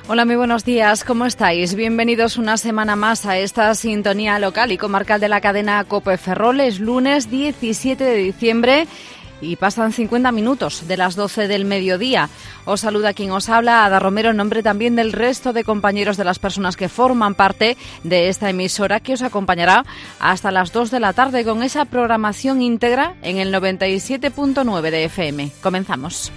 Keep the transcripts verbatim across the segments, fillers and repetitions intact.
Hola, muy buenos días, ¿cómo estáis? Bienvenidos una semana más a esta sintonía local y comarcal de la cadena COPE Ferrol. Es lunes diecisiete de diciembre y pasan cincuenta minutos de las doce del mediodía. Os saluda quien os habla, Ada Romero, en nombre también del resto de compañeros de las personas que forman parte de esta emisora, que os acompañará hasta las dos de la tarde con esa programación íntegra en el noventa y siete punto nueve de F M. Comenzamos.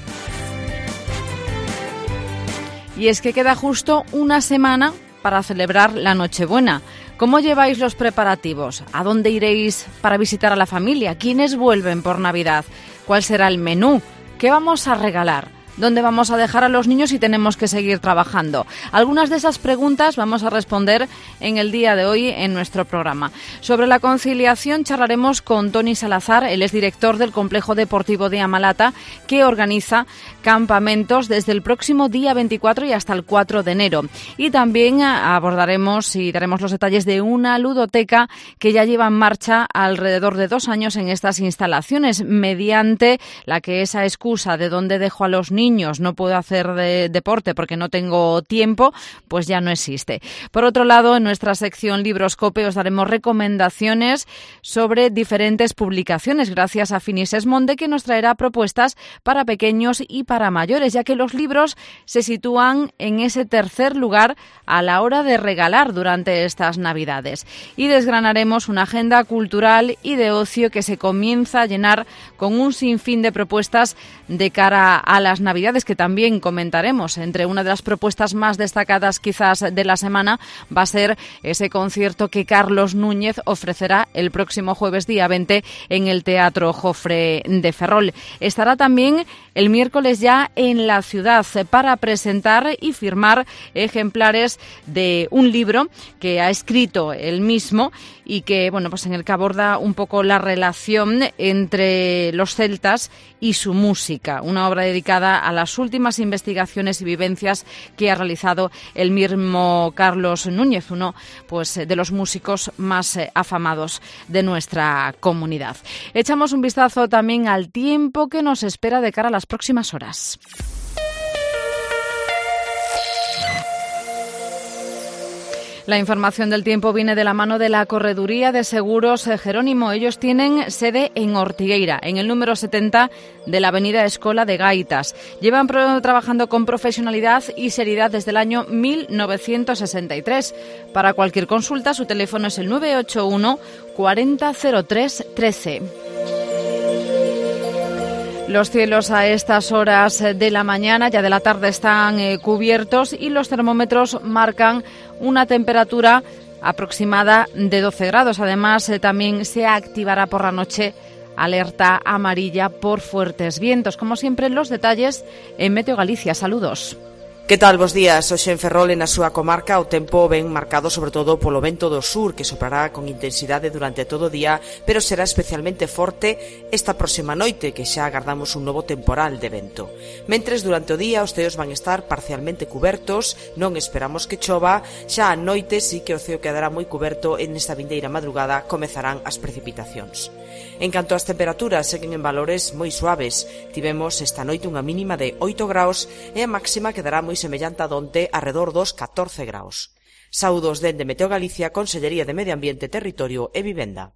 Y es que queda justo una semana para celebrar la Nochebuena. ¿Cómo lleváis los preparativos? ¿A dónde iréis para visitar a la familia? ¿Quiénes vuelven por Navidad? ¿Cuál será el menú? ¿Qué vamos a regalar? ¿Dónde vamos a dejar a los niños si tenemos que seguir trabajando? Algunas de esas preguntas vamos a responder en el día de hoy en nuestro programa. Sobre la conciliación charlaremos con Toni Salazar, él es director del Complejo Deportivo de Amalata, que organiza campamentos desde el próximo día veinticuatro y hasta el cuatro de enero. Y también abordaremos y daremos los detalles de una ludoteca que ya lleva en marcha alrededor de dos años en estas instalaciones, mediante la que esa excusa de dónde dejo a los niños niños, no puedo hacer de deporte porque no tengo tiempo, pues ya no existe. Por otro lado, en nuestra sección Libros COPE os daremos recomendaciones sobre diferentes publicaciones, gracias a Finis Esmonde, que nos traerá propuestas para pequeños y para mayores, ya que los libros se sitúan en ese tercer lugar a la hora de regalar durante estas Navidades. Y desgranaremos una agenda cultural y de ocio que se comienza a llenar con un sinfín de propuestas de cara a las Navidades. Navidades, que también comentaremos. Entre una de las propuestas más destacadas quizás de la semana va a ser ese concierto que Carlos Núñez ofrecerá el próximo jueves día veinte en el Teatro Jofre de Ferrol. Estará también el miércoles ya en la ciudad para presentar y firmar ejemplares de un libro que ha escrito él mismo y que, bueno, pues en el que aborda un poco la relación entre los celtas y su música, una obra dedicada a las últimas investigaciones y vivencias que ha realizado el mismo Carlos Núñez, uno pues de los músicos más afamados de nuestra comunidad. Echamos un vistazo también al tiempo que nos espera de cara a las próximas horas. La información del tiempo viene de la mano de la Correduría de Seguros Jerónimo. Ellos tienen sede en Ortigueira, en el número setenta de la avenida Escola de Gaitas. Llevan pro- trabajando con profesionalidad y seriedad desde el año mil novecientos sesenta y tres. Para cualquier consulta, su teléfono es el nueve ocho uno cuarenta cero tres trece. Los cielos a estas horas de la mañana, ya de la tarde, están eh, cubiertos y los termómetros marcan una temperatura aproximada de doce grados. Además, eh, también se activará por la noche alerta amarilla por fuertes vientos. Como siempre, los detalles en Meteo Galicia. Saludos. Que tal, bos días? Hoxe en Ferrol, na súa comarca, o tempo ven marcado sobre todo polo vento do sur, que soprará con intensidade durante todo o día, pero será especialmente forte esta próxima noite, que xa agardamos un novo temporal de vento. Mentres, durante o día, os ceos van estar parcialmente cubertos, non esperamos que chova, xa a noite sí que o ceo quedará moi cuberto e nesta vindeira madrugada comezarán as precipitacións. En canto ás temperaturas, seguen en valores moi suaves. Tivemos esta noite unha mínima de oito graus e a máxima quedará moi semellante a donte, arredor dos catorce graus. Saúdos dende Meteo Galicia, Consellería de Medio Ambiente, Territorio e Vivenda.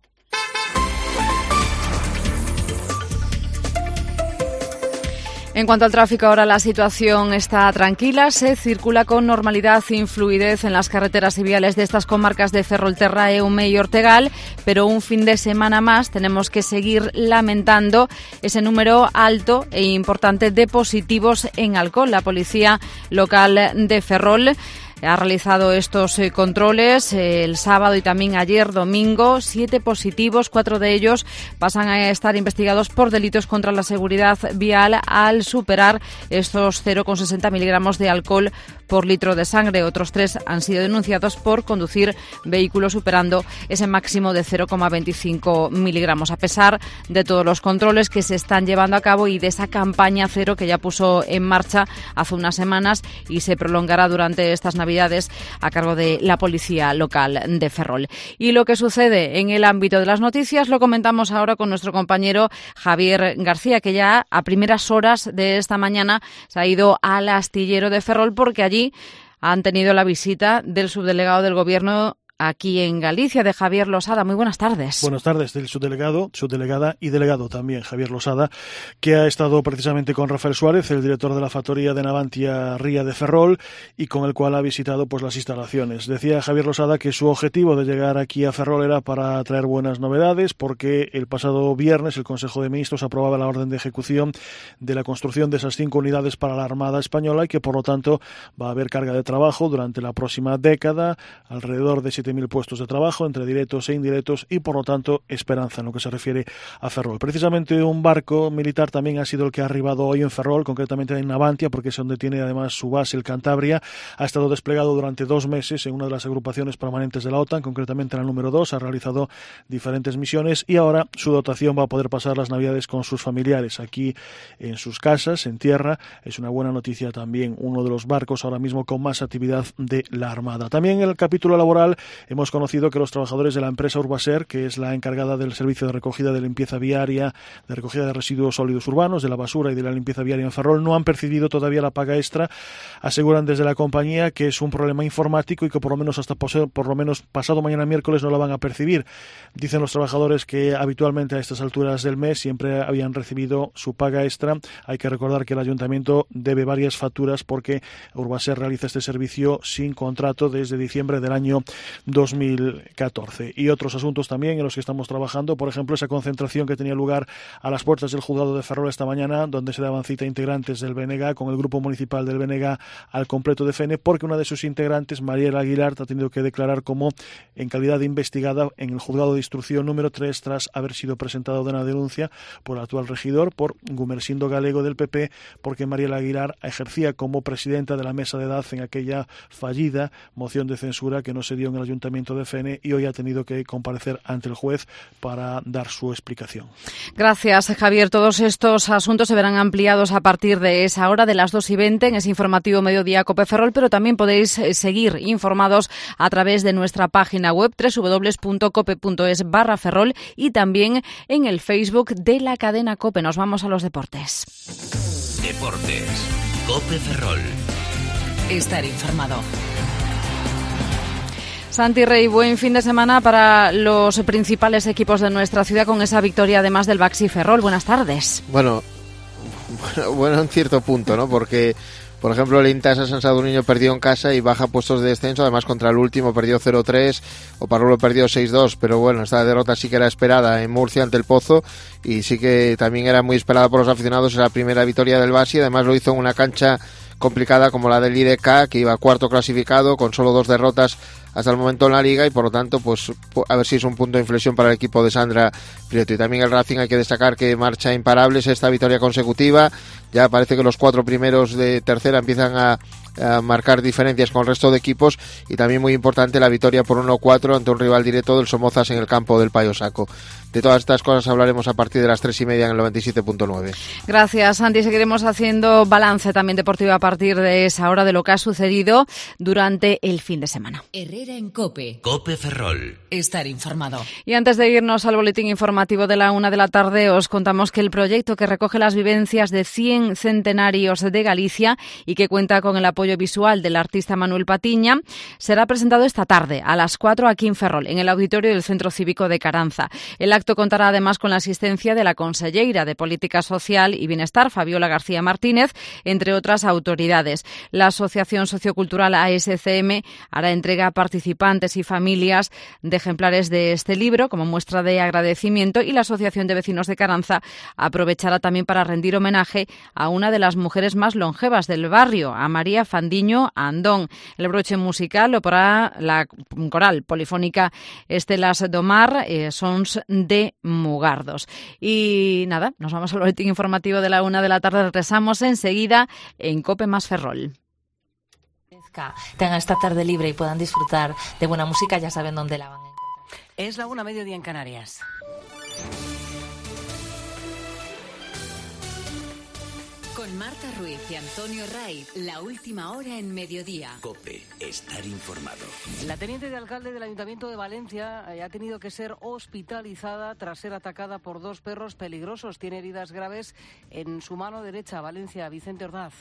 En cuanto al tráfico, ahora la situación está tranquila, se circula con normalidad y fluidez en las carreteras y viales de estas comarcas de Ferrolterra, Eume y Ortegal, pero un fin de semana más tenemos que seguir lamentando ese número alto e importante de positivos en alcohol. La policía local de Ferrol ha realizado estos eh, controles eh, el sábado y también ayer domingo. Siete positivos, cuatro de ellos pasan a estar investigados por delitos contra la seguridad vial al superar estos cero coma sesenta miligramos de alcohol por litro de sangre. Otros tres han sido denunciados por conducir vehículos superando ese máximo de cero coma veinticinco miligramos. A pesar de todos los controles que se están llevando a cabo y de esa campaña cero que ya puso en marcha hace unas semanas y se prolongará durante estas Navidades a cargo de la policía local de Ferrol. Y lo que sucede en el ámbito de las noticias lo comentamos ahora con nuestro compañero Javier García, que ya a primeras horas de esta mañana se ha ido al astillero de Ferrol porque allí han tenido la visita del subdelegado del Gobierno aquí en Galicia, de Javier Losada. Muy buenas tardes. Buenas tardes, del subdelegado, subdelegada y delegado también, Javier Losada, que ha estado precisamente con Rafael Suárez, el director de la factoría de Navantia Ría de Ferrol, y con el cual ha visitado pues las instalaciones. Decía Javier Losada que su objetivo de llegar aquí a Ferrol era para traer buenas novedades, porque el pasado viernes el Consejo de Ministros aprobaba la orden de ejecución de la construcción de esas cinco unidades para la Armada Española y que por lo tanto va a haber carga de trabajo durante la próxima década, alrededor de siete mil puestos de trabajo entre directos e indirectos y por lo tanto esperanza en lo que se refiere a Ferrol. Precisamente un barco militar también ha sido el que ha arribado hoy en Ferrol, concretamente en Navantia, porque es donde tiene además su base el Cantabria. Ha estado desplegado durante dos meses en una de las agrupaciones permanentes de la OTAN, concretamente en la número dos, ha realizado diferentes misiones y ahora su dotación va a poder pasar las navidades con sus familiares aquí en sus casas, en tierra. Es una buena noticia también, uno de los barcos ahora mismo con más actividad de la Armada. También en el capítulo laboral hemos conocido que los trabajadores de la empresa Urbaser, que es la encargada del servicio de recogida de limpieza viaria, de recogida de residuos sólidos urbanos, de la basura y de la limpieza viaria en Ferrol, no han percibido todavía la paga extra. Aseguran desde la compañía que es un problema informático y que por lo menos hasta por lo menos pasado mañana miércoles no la van a percibir. Dicen los trabajadores que habitualmente a estas alturas del mes siempre habían recibido su paga extra. Hay que recordar que el ayuntamiento debe varias facturas porque Urbaser realiza este servicio sin contrato desde diciembre del año dos mil catorce. Y otros asuntos también en los que estamos trabajando, por ejemplo, esa concentración que tenía lugar a las puertas del juzgado de Ferrol esta mañana, donde se daban cita integrantes del B N G con el grupo municipal del B N G al completo de F N, porque una de sus integrantes, Mariela Aguilar, ha tenido que declarar como en calidad de investigada en el juzgado de instrucción número tres tras haber sido presentado de una denuncia por el actual regidor, por Gumersindo Galego del P P, porque Mariela Aguilar ejercía como presidenta de la mesa de edad en aquella fallida moción de censura que no se dio en el ayuntamiento de F N y hoy ha tenido que comparecer ante el juez para dar su explicación. Gracias, Javier. Todos estos asuntos se verán ampliados a partir de esa hora, de las dos y veinte, en ese informativo Mediodía Cope Ferrol, pero también podéis seguir informados a través de nuestra página web doble u doble u doble u punto cope punto es barra Ferrol y también en el Facebook de la cadena Cope. Nos vamos a los deportes. Deportes. Cope Ferrol. Estar informado. Santi Rey, buen fin de semana para los principales equipos de nuestra ciudad con esa victoria además del Baxi Ferrol. Buenas tardes. Bueno, bueno en cierto punto, ¿no? Porque, por ejemplo, el Intasa San Sadurniño perdió en casa y baja puestos de descenso. Además, contra el último perdió cero tres, Oparrulo perdió seis dos. Pero bueno, esta derrota sí que era esperada en Murcia ante el Pozo y sí que también era muy esperada por los aficionados. En la primera victoria del Baxi, además lo hizo en una cancha complicada como la del I D K, que iba cuarto clasificado con solo dos derrotas hasta el momento en la liga y por lo tanto pues a ver si es un punto de inflexión para el equipo de Sandra Prieto. Y también el Racing, hay que destacar que marcha imparables esta victoria consecutiva, ya parece que los cuatro primeros de tercera empiezan a, a marcar diferencias con el resto de equipos y también muy importante la victoria por uno cuatro ante un rival directo del Somozas en el campo del Payo Saco. De todas estas cosas hablaremos a partir de las tres y media en el noventa y siete punto nueve. Gracias, Santi. Seguiremos haciendo balance también deportivo a partir de esa hora de lo que ha sucedido durante el fin de semana. Herrera en Cope. Cope Ferrol. Estar informado. Y antes de irnos al boletín informativo de la una de la tarde, os contamos que el proyecto que recoge las vivencias de cien centenarios de Galicia y que cuenta con el apoyo visual del artista Manuel Patiña será presentado esta tarde a las cuatro aquí en Ferrol, en el auditorio del Centro Cívico de Caranza. El acto contará además con la asistencia de la conselleira de Política Social y Bienestar, Fabiola García Martínez, entre otras autoridades. La Asociación Sociocultural A S C M hará entrega a participantes y familias de ejemplares de este libro como muestra de agradecimiento y la Asociación de Vecinos de Caranza aprovechará también para rendir homenaje a una de las mujeres más longevas del barrio, a María Fandiño Andón. El broche musical lo pondrá la coral polifónica Estelas Domar, eh, Sons de Mugardos. Y nada, nos vamos al boletín informativo de la una de la tarde. Regresamos enseguida en Cope más Ferrol. Tengan esta tarde libre y puedan disfrutar de buena música, ya saben dónde la van a encontrar. Es la una, mediodía en Canarias. Con Marta Ruiz y Antonio Ray, la última hora en Mediodía. Cope, estar informado. La teniente de alcalde del Ayuntamiento de Valencia ha tenido que ser hospitalizada tras ser atacada por dos perros peligrosos. Tiene heridas graves en su mano derecha. Valencia, Vicente Ordaz.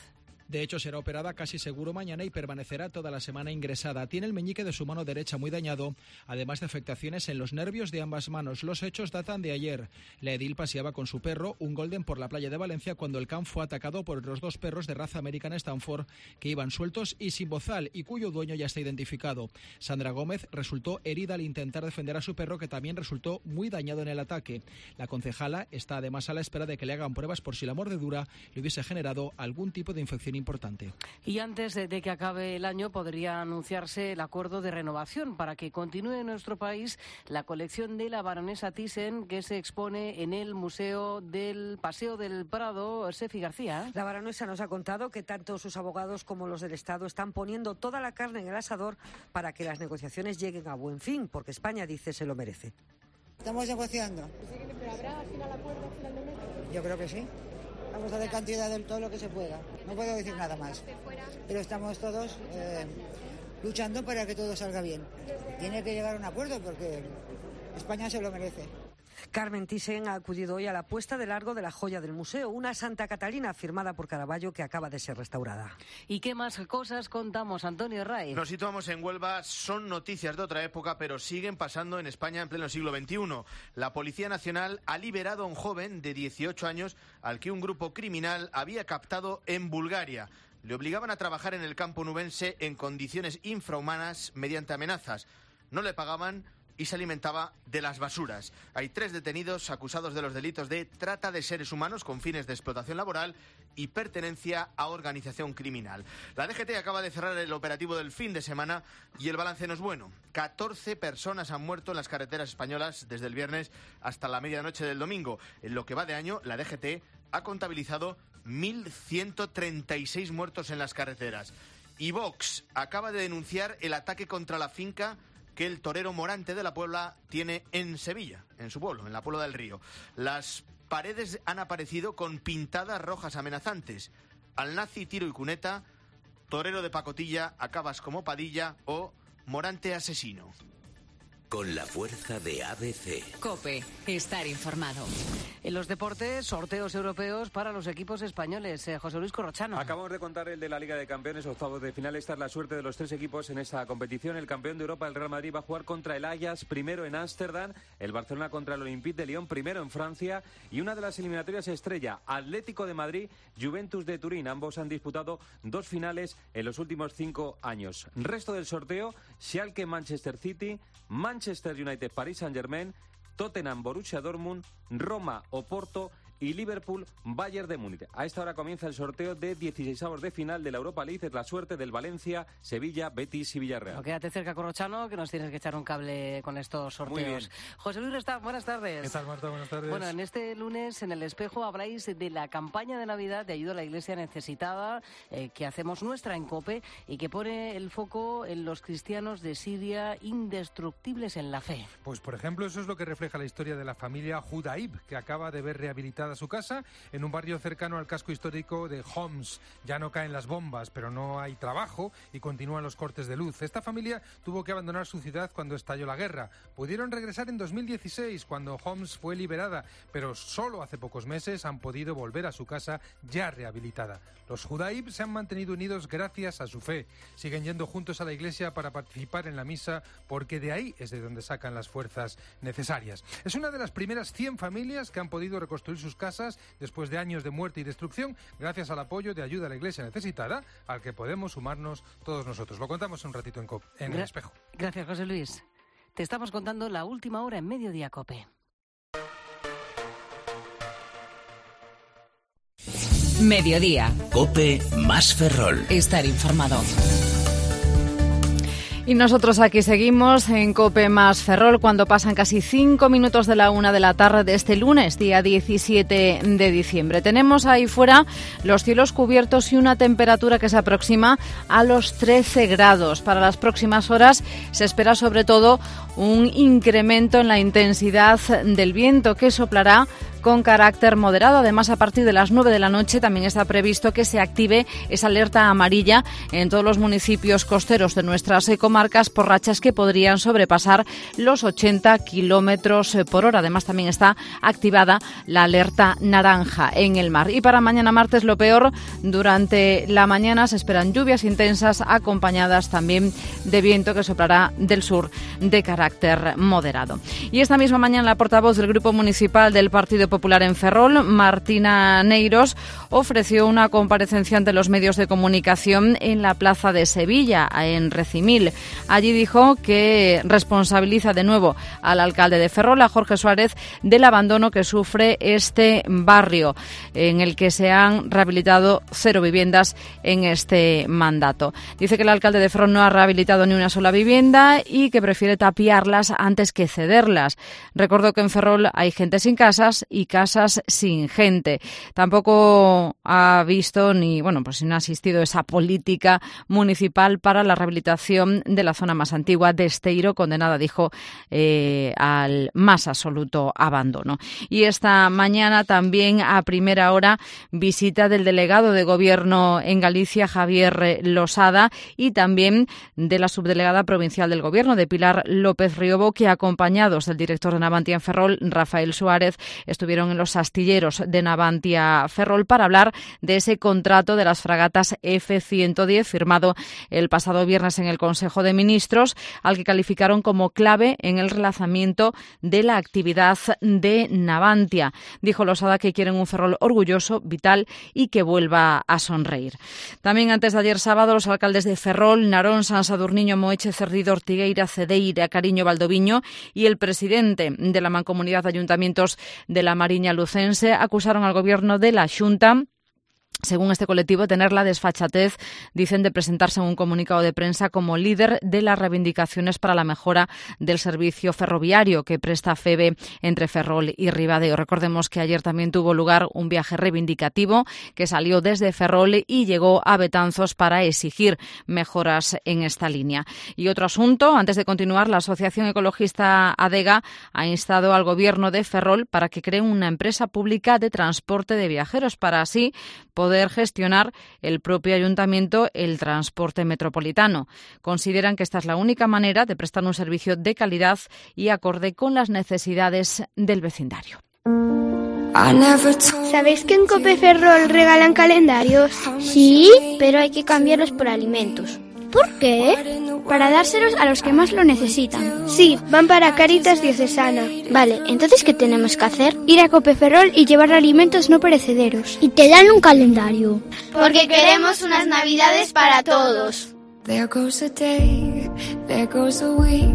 De hecho, será operada casi seguro mañana y permanecerá toda la semana ingresada. Tiene el meñique de su mano derecha muy dañado, además de afectaciones en los nervios de ambas manos. Los hechos datan de ayer. La edil paseaba con su perro, un golden, por la playa de Valencia cuando el can fue atacado por los dos perros de raza American Stanford que iban sueltos y sin bozal y cuyo dueño ya está identificado. Sandra Gómez resultó herida al intentar defender a su perro, que también resultó muy dañado en el ataque. La concejala está además a la espera de que le hagan pruebas por si la mordedura le hubiese generado algún tipo de infección importante. Y antes de, de que acabe el año podría anunciarse el acuerdo de renovación para que continúe en nuestro país la colección de la baronesa Thyssen, que se expone en el Museo del Paseo del Prado. Sefi García. La baronesa nos ha contado que tanto sus abogados como los del Estado están poniendo toda la carne en el asador para que las negociaciones lleguen a buen fin, porque España, dice, se lo merece. Estamos negociando. ¿Pero habrá al final acuerdo final de mes? Yo creo que sí. Vamos a dar cantidad de todo lo que se pueda. No puedo decir nada más. Pero estamos todos eh, luchando para que todo salga bien. Tiene que llegar a un acuerdo porque España se lo merece. Carmen Thyssen ha acudido hoy a la puesta de largo de la joya del museo, una Santa Catalina firmada por Caravaggio que acaba de ser restaurada. ¿Y qué más cosas contamos, Antonio Ray? Nos situamos en Huelva, son noticias de otra época, pero siguen pasando en España en pleno siglo veintiuno. La Policía Nacional ha liberado a un joven de dieciocho años al que un grupo criminal había captado en Bulgaria. Le obligaban a trabajar en el campo nubense en condiciones infrahumanas mediante amenazas. No le pagaban y se alimentaba de las basuras. Hay tres detenidos acusados de los delitos de trata de seres humanos con fines de explotación laboral y pertenencia a organización criminal. La D G T acaba de cerrar el operativo del fin de semana y el balance no es bueno. catorce personas han muerto en las carreteras españolas desde el viernes hasta la medianoche del domingo. En lo que va de año, la D G T ha contabilizado mil ciento treinta y seis muertos en las carreteras. Y Vox acaba de denunciar el ataque contra la finca que el torero Morante de la Puebla tiene en Sevilla, en su pueblo, en la Puebla del Río. Las paredes han aparecido con pintadas rojas amenazantes. Al nazi tiro y cuneta, torero de pacotilla, acabas como Padilla o Morante asesino. Con la fuerza de A B C. COPE, estar informado. En los deportes, sorteos europeos para los equipos españoles. Eh, José Luis Corrochano. Acabamos de contar el de la Liga de Campeones, octavos de final. Esta es la suerte de los tres equipos en esta competición. El campeón de Europa, el Real Madrid, va a jugar contra el Ajax, primero en Ámsterdam. El Barcelona contra el Olympique de Lyon, primero en Francia. Y una de las eliminatorias estrella, Atlético de Madrid, Juventus de Turín. Ambos han disputado dos finales en los últimos cinco años. Resto del sorteo, Schalke, Manchester City, Manchester United, Paris Saint-Germain, Tottenham, Borussia Dortmund, Roma, Oporto y Liverpool, Bayern de Múnich. A esta hora comienza el sorteo de dieciseisavos de final de la Europa League. Es la suerte del Valencia, Sevilla, Betis y Villarreal. No, quédate cerca, Corrochano, que nos tienes que echar un cable con estos sorteos. José Luis Restán, buenas tardes. ¿Qué tal, Marta? Buenas tardes. Bueno, en este lunes en El Espejo habláis de la campaña de Navidad de ayuda a la Iglesia necesitada eh, que hacemos nuestra en COPE y que pone el foco en los cristianos de Siria indestructibles en la fe. Pues, por ejemplo, eso es lo que refleja la historia de la familia Judaib, que acaba de ver rehabilitada su casa en un barrio cercano al casco histórico de Homs. Ya no caen las bombas, pero no hay trabajo y continúan los cortes de luz. Esta familia tuvo que abandonar su ciudad cuando estalló la guerra. Pudieron regresar en dos mil dieciséis, cuando Homs fue liberada, pero solo hace pocos meses han podido volver a su casa ya rehabilitada. Los Judaib se han mantenido unidos gracias a su fe. Siguen yendo juntos a la iglesia para participar en la misa, porque de ahí es de donde sacan las fuerzas necesarias. Es una de las primeras cien familias que han podido reconstruir sus casas después de años de muerte y destrucción, gracias al apoyo de ayuda a la Iglesia necesitada, al que podemos sumarnos todos nosotros. Lo contamos un ratito en, COPE, en Gra- El Espejo. Gracias, José Luis. Te estamos contando la última hora en Mediodía COPE. Mediodía. COPE más Ferrol. Estar informado. Y nosotros aquí seguimos en COPE más Ferrol cuando pasan casi cinco minutos de la una de la tarde de este lunes, día diecisiete de diciembre. Tenemos ahí fuera los cielos cubiertos y una temperatura que se aproxima a los trece grados. Para las próximas horas se espera sobre todo un incremento en la intensidad del viento que soplará con carácter moderado. Además, a partir de las nueve de la noche también está previsto que se active esa alerta amarilla en todos los municipios costeros de nuestras comarcas por rachas que podrían sobrepasar los ochenta kilómetros por hora. Además, también está activada la alerta naranja en el mar. Y para mañana martes, lo peor, durante la mañana se esperan lluvias intensas acompañadas también de viento que soplará del sur de carácter moderado. Y esta misma mañana la portavoz del Grupo Municipal del Partido Popular en Ferrol, Martina Neiros, ofreció una comparecencia ante los medios de comunicación en la Plaza de Sevilla, en Recimil. Allí dijo que responsabiliza de nuevo al alcalde de Ferrol, a Jorge Suárez, del abandono que sufre este barrio, en el que se han rehabilitado cero viviendas en este mandato. Dice que el alcalde de Ferrol no ha rehabilitado ni una sola vivienda y que prefiere tapiarlas antes que cederlas. Recordó que en Ferrol hay gente sin casas y casas sin gente. Tampoco ha visto ni, bueno, pues no ha asistido a esa política municipal para la rehabilitación de la zona más antigua de Esteiro, condenada, dijo, eh, al más absoluto abandono. Y esta mañana también a primera hora visita del delegado de Gobierno en Galicia, Javier Losada, y también de la subdelegada provincial del Gobierno, de Pilar López Riobo, que acompañados del director de Navantia en Ferrol, Rafael Suárez, estuvieron en los astilleros de Navantia Ferrol para hablar de ese contrato de las fragatas F ciento diez firmado el pasado viernes en el Consejo de Ministros, al que calificaron como clave en el relanzamiento de la actividad de Navantia. Dijo Losada que quieren un Ferrol orgulloso, vital y que vuelva a sonreír. También antes de ayer sábado, los alcaldes de Ferrol, Narón, San Sadurniño, Moeche, Cerdido, Ortigueira, Cedeira, Cariño, Valdoviño y el presidente de la Mancomunidad de Ayuntamientos de la Mariña Lucense acusaron al Gobierno de la Xunta, según este colectivo, tener la desfachatez, dicen, de presentarse en un comunicado de prensa como líder de las reivindicaciones para la mejora del servicio ferroviario que presta FEVE entre Ferrol y Ribadeo. Recordemos que ayer también tuvo lugar un viaje reivindicativo que salió desde Ferrol y llegó a Betanzos para exigir mejoras en esta línea. Y otro asunto, antes de continuar, la Asociación Ecologista ADEGA ha instado al Gobierno de Ferrol para que cree una empresa pública de transporte de viajeros para así poder gestionar el propio ayuntamiento el transporte metropolitano. Consideran que esta es la única manera de prestar un servicio de calidad y acorde con las necesidades del vecindario. ¿Sabéis que en Cope Ferrol regalan calendarios? Sí, pero hay que cambiarlos por alimentos. ¿Por qué? Para dárselos a los que más lo necesitan. Sí, van para Cáritas Diocesana. Vale, entonces ¿qué tenemos que hacer? Ir a Cope Ferrol y llevar alimentos no perecederos. Y te dan un calendario. Porque queremos unas navidades para todos. There goes a day, there goes a week.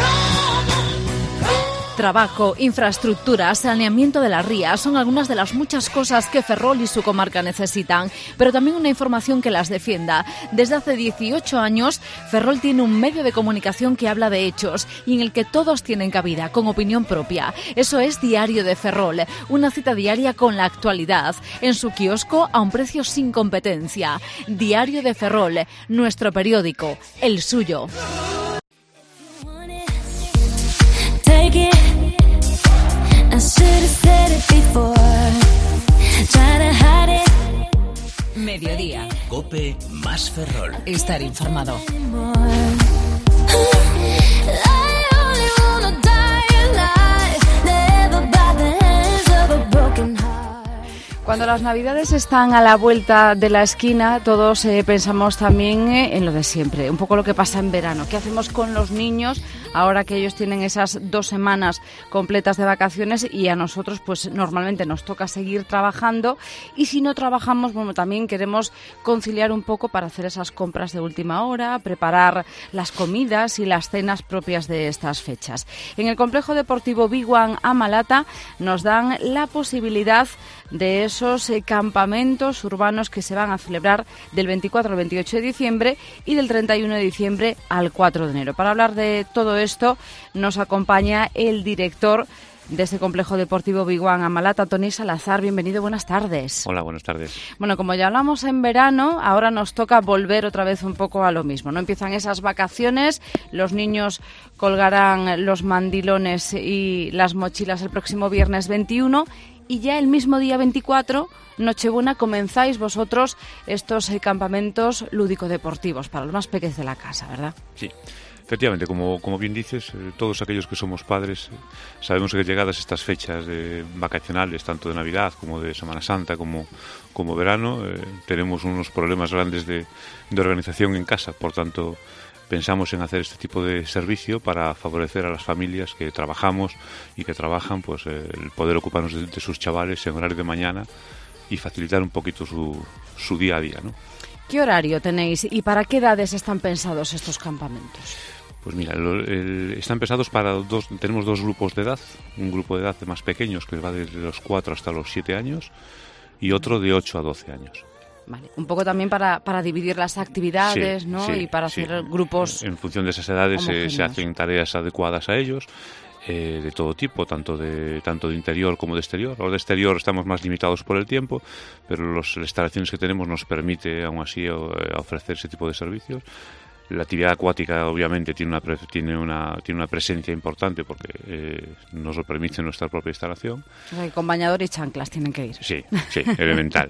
Trabajo, infraestructura, saneamiento de las rías son algunas de las muchas cosas que Ferrol y su comarca necesitan, pero también una información que las defienda. Desde hace dieciocho años, Ferrol tiene un medio de comunicación que habla de hechos y en el que todos tienen cabida, con opinión propia. Eso es Diario de Ferrol, una cita diaria con la actualidad, en su kiosco a un precio sin competencia. Diario de Ferrol, nuestro periódico, el suyo. Mediodía. Cope más Ferrol. Estar informado. Cuando las Navidades están a la vuelta de la esquina, todos eh, pensamos también eh, en lo de siempre, un poco lo que pasa en verano. ¿Qué hacemos con los niños ahora que ellos tienen esas dos semanas completas de vacaciones y a nosotros pues normalmente nos toca seguir trabajando? Y si no trabajamos, bueno, también queremos conciliar un poco para hacer esas compras de última hora, preparar las comidas y las cenas propias de estas fechas. En el complejo deportivo Big One Amalata nos dan la posibilidad de esos eh, campamentos urbanos que se van a celebrar del veinticuatro al veintiocho de diciembre y del treinta y uno de diciembre al cuatro de enero. Para hablar de todo esto nos acompaña el director de ese complejo deportivo Big One Amalata, Toni Salazar. Bienvenido, buenas tardes. Hola, buenas tardes. Bueno, como ya hablamos en verano, ahora nos toca volver otra vez un poco a lo mismo, ¿no? Empiezan esas vacaciones, los niños colgarán los mandilones y las mochilas el próximo viernes veintiuno y ya el mismo día veinticuatro, Nochebuena, comenzáis vosotros estos eh, campamentos lúdico-deportivos para los más pequeños de la casa, ¿verdad? Sí. Efectivamente, como, como bien dices, eh, todos aquellos que somos padres eh, sabemos que llegadas estas fechas eh, vacacionales, tanto de Navidad como de Semana Santa, como, como verano, eh, tenemos unos problemas grandes de, de organización en casa. Por tanto, pensamos en hacer este tipo de servicio para favorecer a las familias que trabajamos y que trabajan, pues eh, el poder ocuparnos de, de sus chavales en horario de mañana y facilitar un poquito su, su día a día, ¿no? ¿Qué horario tenéis y para qué edades están pensados estos campamentos? Pues mira, lo, el, están pensados para dos, tenemos dos grupos de edad, un grupo de edad de más pequeños que va desde los cuatro hasta los siete años y otro de ocho a doce años. Vale, un poco también para, para dividir las actividades, sí, ¿no? Sí, y para sí. hacer grupos. En función de esas edades eh, se hacen tareas adecuadas a ellos, eh, de todo tipo, tanto de tanto de interior como de exterior. Los de exterior estamos más limitados por el tiempo, pero los, las instalaciones que tenemos nos permite aún así eh, ofrecer ese tipo de servicios. La actividad acuática obviamente tiene una pre, tiene una tiene una presencia importante porque eh, nos lo permite nuestra propia instalación. O sea, con bañador y chanclas tienen que ir. Sí, sí, elemental.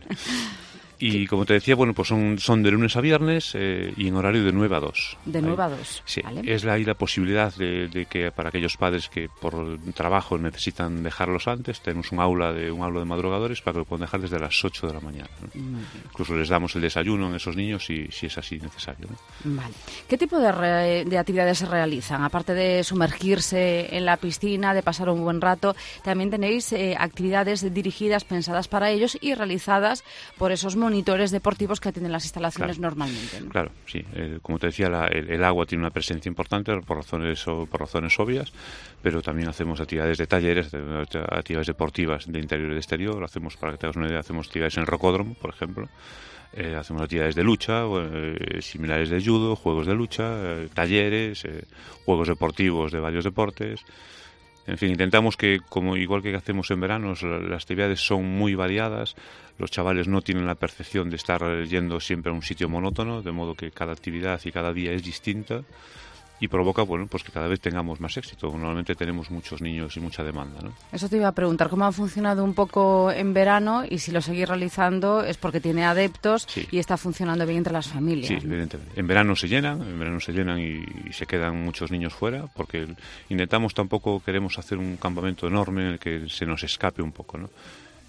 Y como te decía, bueno, pues son, son de lunes a viernes eh, y en horario de nueve a dos. De nueve a dos. Sí, ¿vale? Es la, ahí la posibilidad de, de que para aquellos padres que por trabajo necesitan dejarlos antes, tenemos un aula de un aula de madrugadores para que lo puedan dejar desde las ocho de la mañana, ¿no? Incluso les damos el desayuno en esos niños si, si es así necesario, ¿no? Vale. ¿Qué tipo de, re, de actividades se realizan? Aparte de sumergirse en la piscina, de pasar un buen rato, también tenéis eh, actividades dirigidas, pensadas para ellos y realizadas por esos monitores deportivos que atienden las instalaciones claro, normalmente, ¿no? Claro, sí. Eh, como te decía, la, el, el agua tiene una presencia importante por razones o, por razones obvias, pero también hacemos actividades de talleres, de, actividades deportivas de interior y de exterior. Hacemos, para que te hagas una idea, hacemos actividades en el rocódromo, por ejemplo. Eh, hacemos actividades de lucha, eh, similares de judo, juegos de lucha, eh, talleres, eh, juegos deportivos de varios deportes. En fin, intentamos que, como igual que hacemos en verano, las actividades son muy variadas. Los chavales no tienen la percepción de estar yendo siempre a un sitio monótono, de modo que cada actividad y cada día es distinta y provoca, bueno, pues que cada vez tengamos más éxito. Normalmente tenemos muchos niños y mucha demanda, ¿no? Eso te iba a preguntar, ¿cómo ha funcionado un poco en verano? Y si lo seguís realizando es porque tiene adeptos, sí, y está funcionando bien entre las familias. Sí, ¿no? Evidentemente. En verano se llenan, en verano se llenan y, y se quedan muchos niños fuera, porque intentamos, tampoco queremos hacer un campamento enorme en el que se nos escape un poco, ¿no?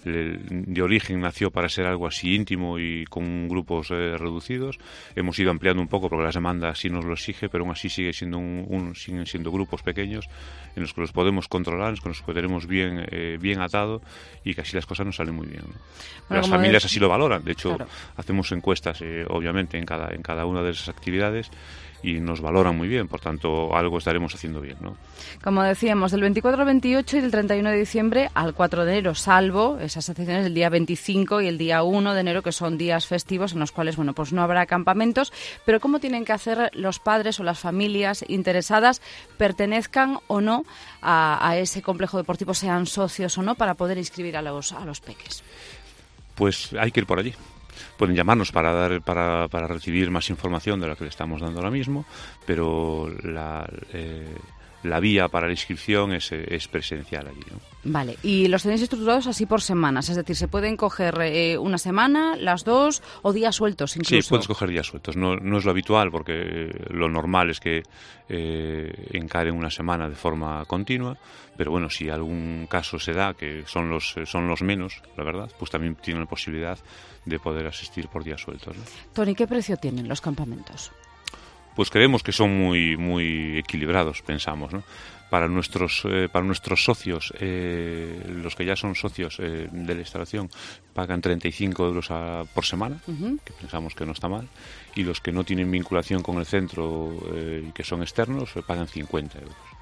De origen nació para ser algo así íntimo y con grupos eh, reducidos. Hemos ido ampliando un poco porque las demandas sí nos lo exige, pero aún así sigue siendo un, un, siguen siendo grupos pequeños en los que los podemos controlar, en los que nos tenemos bien, eh, bien atado y que así las cosas nos salen muy bien, ¿no? Bueno, las familias es... así lo valoran. De hecho, claro, hacemos encuestas eh, obviamente en cada, en cada una de esas actividades y nos valoran muy bien, por tanto algo estaremos haciendo bien, ¿no? Como decíamos, del veinticuatro al veintiocho y del treinta y uno de diciembre al cuatro de enero, salvo esas excepciones del día veinticinco y el día uno de enero, que son días festivos en los cuales, bueno, pues no habrá campamentos. Pero ¿cómo tienen que hacer los padres o las familias interesadas, pertenezcan o no a, a ese complejo deportivo, sean socios o no, para poder inscribir a los, a los peques? Pues hay que ir por allí. Pueden llamarnos para dar para, para recibir más información de la que le estamos dando ahora mismo, pero la, eh, la vía para la inscripción es, es presencial allí, ¿no? Vale, y los tenéis estructurados así por semanas, es decir, se pueden coger eh, una semana, las dos o días sueltos incluso. Sí, puedes coger días sueltos, no, no es lo habitual porque lo normal es que eh, encaren una semana de forma continua, pero bueno, si algún caso se da, que son los, son los menos, la verdad, pues también tienen la posibilidad de poder asistir por días sueltos, ¿no? Toni, ¿qué precio tienen los campamentos? Pues creemos que son muy muy equilibrados, pensamos, ¿no? Para nuestros eh, para nuestros socios, eh, los que ya son socios eh, de la instalación, pagan treinta y cinco euros a, por semana, uh-huh, que pensamos que no está mal, y los que no tienen vinculación con el centro eh, y que son externos, eh, pagan cincuenta euros.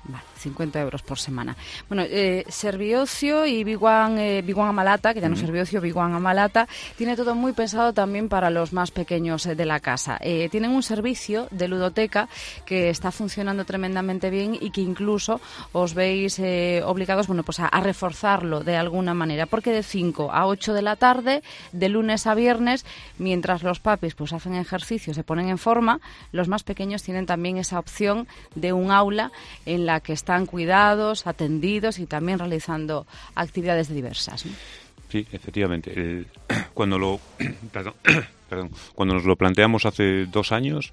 Vale, cincuenta euros por semana. Bueno, eh, Serviocio y Biguan, eh, Biguan Amalata, que ya no es Serviocio, Biguan Amalata, tiene todo muy pensado también para los más pequeños eh, de la casa. Eh, tienen un servicio de ludoteca que está funcionando tremendamente bien y que incluso os veis eh, obligados, bueno, pues a, a reforzarlo de alguna manera, porque de cinco a ocho de la tarde, de lunes a viernes, mientras los papis pues hacen ejercicio, se ponen en forma, los más pequeños tienen también esa opción de un aula en la que están cuidados, atendidos y también realizando actividades diversas, ¿no? Sí, efectivamente. El, cuando lo perdón, perdón, cuando nos lo planteamos hace dos años,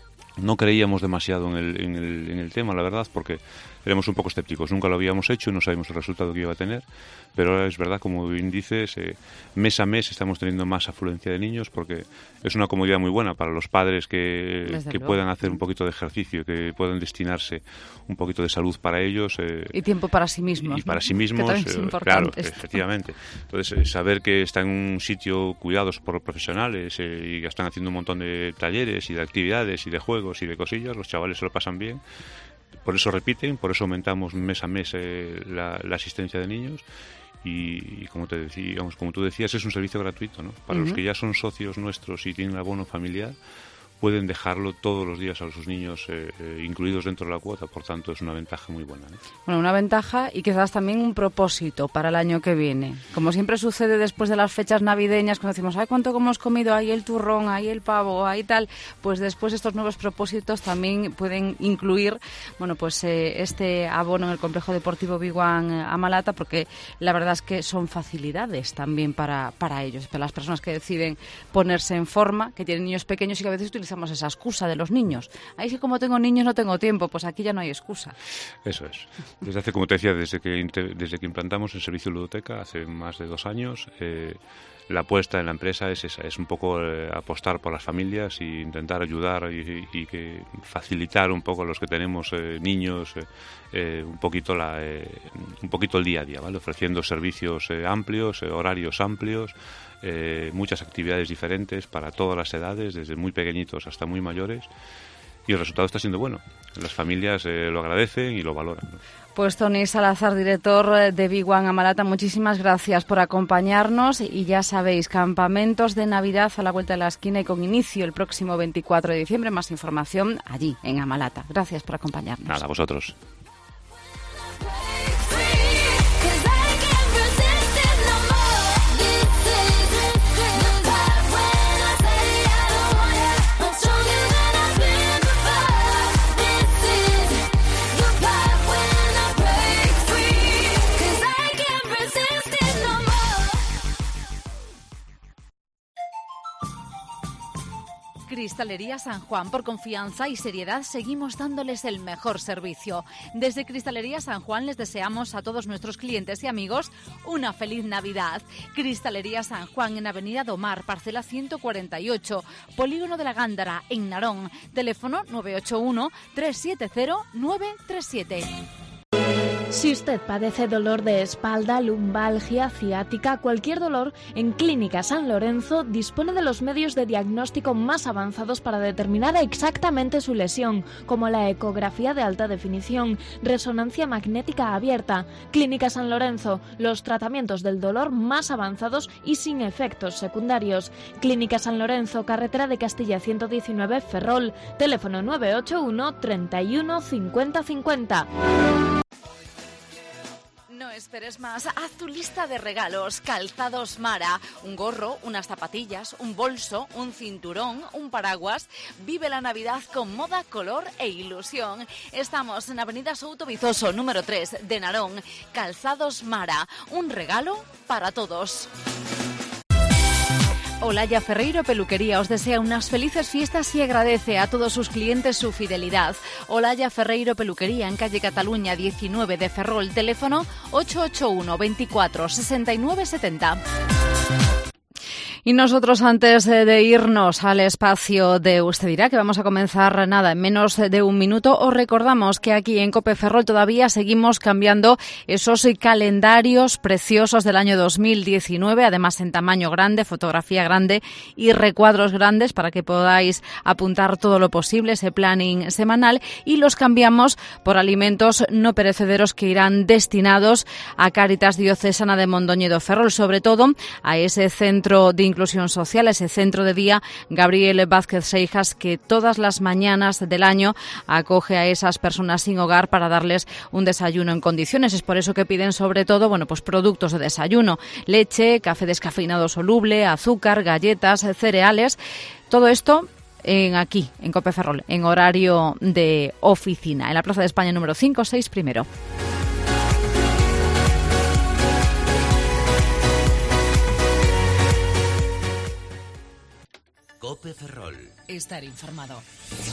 no creíamos demasiado en el, en el, en el tema, la verdad, porque éramos un poco escépticos. Nunca lo habíamos hecho y no sabíamos el resultado que iba a tener. Pero ahora es verdad, como bien dices, eh, mes a mes estamos teniendo más afluencia de niños porque es una comodidad muy buena para los padres que, que puedan hacer un poquito de ejercicio, que puedan destinarse un poquito de salud para ellos. Eh, y tiempo para sí mismos. Y para ¿no? sí mismos, que es eh, claro, efectivamente. Entonces, eh, saber que están en un sitio cuidados por profesionales eh, y que están haciendo un montón de talleres y de actividades y de juegos y de cosillas, los chavales se lo pasan bien. Por eso repiten, por eso aumentamos mes a mes eh, la, la asistencia de niños. Y, y como te decíamos, como tú decías, es un servicio gratuito, ¿no? Para uh-huh. los que ya son socios nuestros y tienen abono familiar, pueden dejarlo todos los días a sus niños eh, eh, incluidos dentro de la cuota, por tanto es una ventaja muy buena, ¿eh? Bueno, una ventaja y quizás también un propósito para el año que viene. Como siempre sucede después de las fechas navideñas, cuando decimos, ay, cuánto hemos comido, ahí el turrón, ahí el pavo, ahí tal, pues después estos nuevos propósitos también pueden incluir, bueno, pues eh, este abono en el Complejo Deportivo Biguan Amalata, porque la verdad es que son facilidades también para, para ellos, para las personas que deciden ponerse en forma, que tienen niños pequeños y que a veces utilizan esa excusa de los niños. Ahí sí, como tengo niños no tengo tiempo, pues aquí ya no hay excusa. Eso es. Desde hace, como te decía, desde que desde que implantamos el servicio ludoteca hace más de dos años, eh, la apuesta en la empresa es esa, es un poco eh, apostar por las familias e intentar ayudar y, y, y que facilitar un poco a los que tenemos eh, niños eh, eh, un poquito la eh, un poquito el día a día, ¿vale? Ofreciendo servicios eh, amplios, eh, horarios amplios. Eh, muchas actividades diferentes para todas las edades, desde muy pequeñitos hasta muy mayores, y el resultado está siendo bueno. Las familias eh, lo agradecen y lo valoran, ¿no? Pues Tony Salazar, director de Biguan Amalata, muchísimas gracias por acompañarnos y ya sabéis, campamentos de Navidad a la vuelta de la esquina y con inicio el próximo veinticuatro de diciembre. Más información allí, en Amalata. Gracias por acompañarnos. Nada, a vosotros. Cristalería San Juan, por confianza y seriedad seguimos dándoles el mejor servicio. Desde Cristalería San Juan les deseamos a todos nuestros clientes y amigos una feliz Navidad. Cristalería San Juan en Avenida Domar, parcela ciento cuarenta y ocho, Polígono de la Gándara, en Narón. Teléfono nueve ocho uno, tres siete cero, nueve tres siete. Si usted padece dolor de espalda, lumbalgia, ciática, cualquier dolor, en Clínica San Lorenzo dispone de los medios de diagnóstico más avanzados para determinar exactamente su lesión, como la ecografía de alta definición, resonancia magnética abierta. Clínica San Lorenzo, los tratamientos del dolor más avanzados y sin efectos secundarios. Clínica San Lorenzo, carretera de Castilla ciento diecinueve, Ferrol, teléfono nueve ocho uno, treinta y uno, cincuenta cincuenta. No esperes más, haz tu lista de regalos. Calzados Mara, un gorro, unas zapatillas, un bolso, un cinturón, un paraguas. Vive la Navidad con moda, color e ilusión. Estamos en Avenida Souto Vizoso, número tres, de Narón. Calzados Mara, un regalo para todos. Olaya Ferreiro Peluquería os desea unas felices fiestas y agradece a todos sus clientes su fidelidad. Olaya Ferreiro Peluquería en calle Cataluña diecinueve de Ferrol, teléfono ocho ocho uno, veinticuatro, sesenta y nueve setenta. Y nosotros, antes de irnos al espacio de Usted dirá, que vamos a comenzar nada en menos de un minuto, os recordamos que aquí en COPE Ferrol todavía seguimos cambiando esos calendarios preciosos del año dos mil diecinueve, además en tamaño grande, fotografía grande y recuadros grandes para que podáis apuntar todo lo posible, ese planning semanal, y los cambiamos por alimentos no perecederos que irán destinados a Cáritas Diocesana de Mondoñedo Ferrol, sobre todo a ese centro de inclusión social, ese centro de día Gabriel Vázquez Seijas, que todas las mañanas del año acoge a esas personas sin hogar para darles un desayuno en condiciones. Es por eso que piden sobre todo, bueno, pues productos de desayuno, leche, café descafeinado soluble, azúcar, galletas, cereales, todo esto en aquí, en COPE Ferrol, en horario de oficina, en la Plaza de España número cinco seis primero. COPE Ferrol. Estar informado.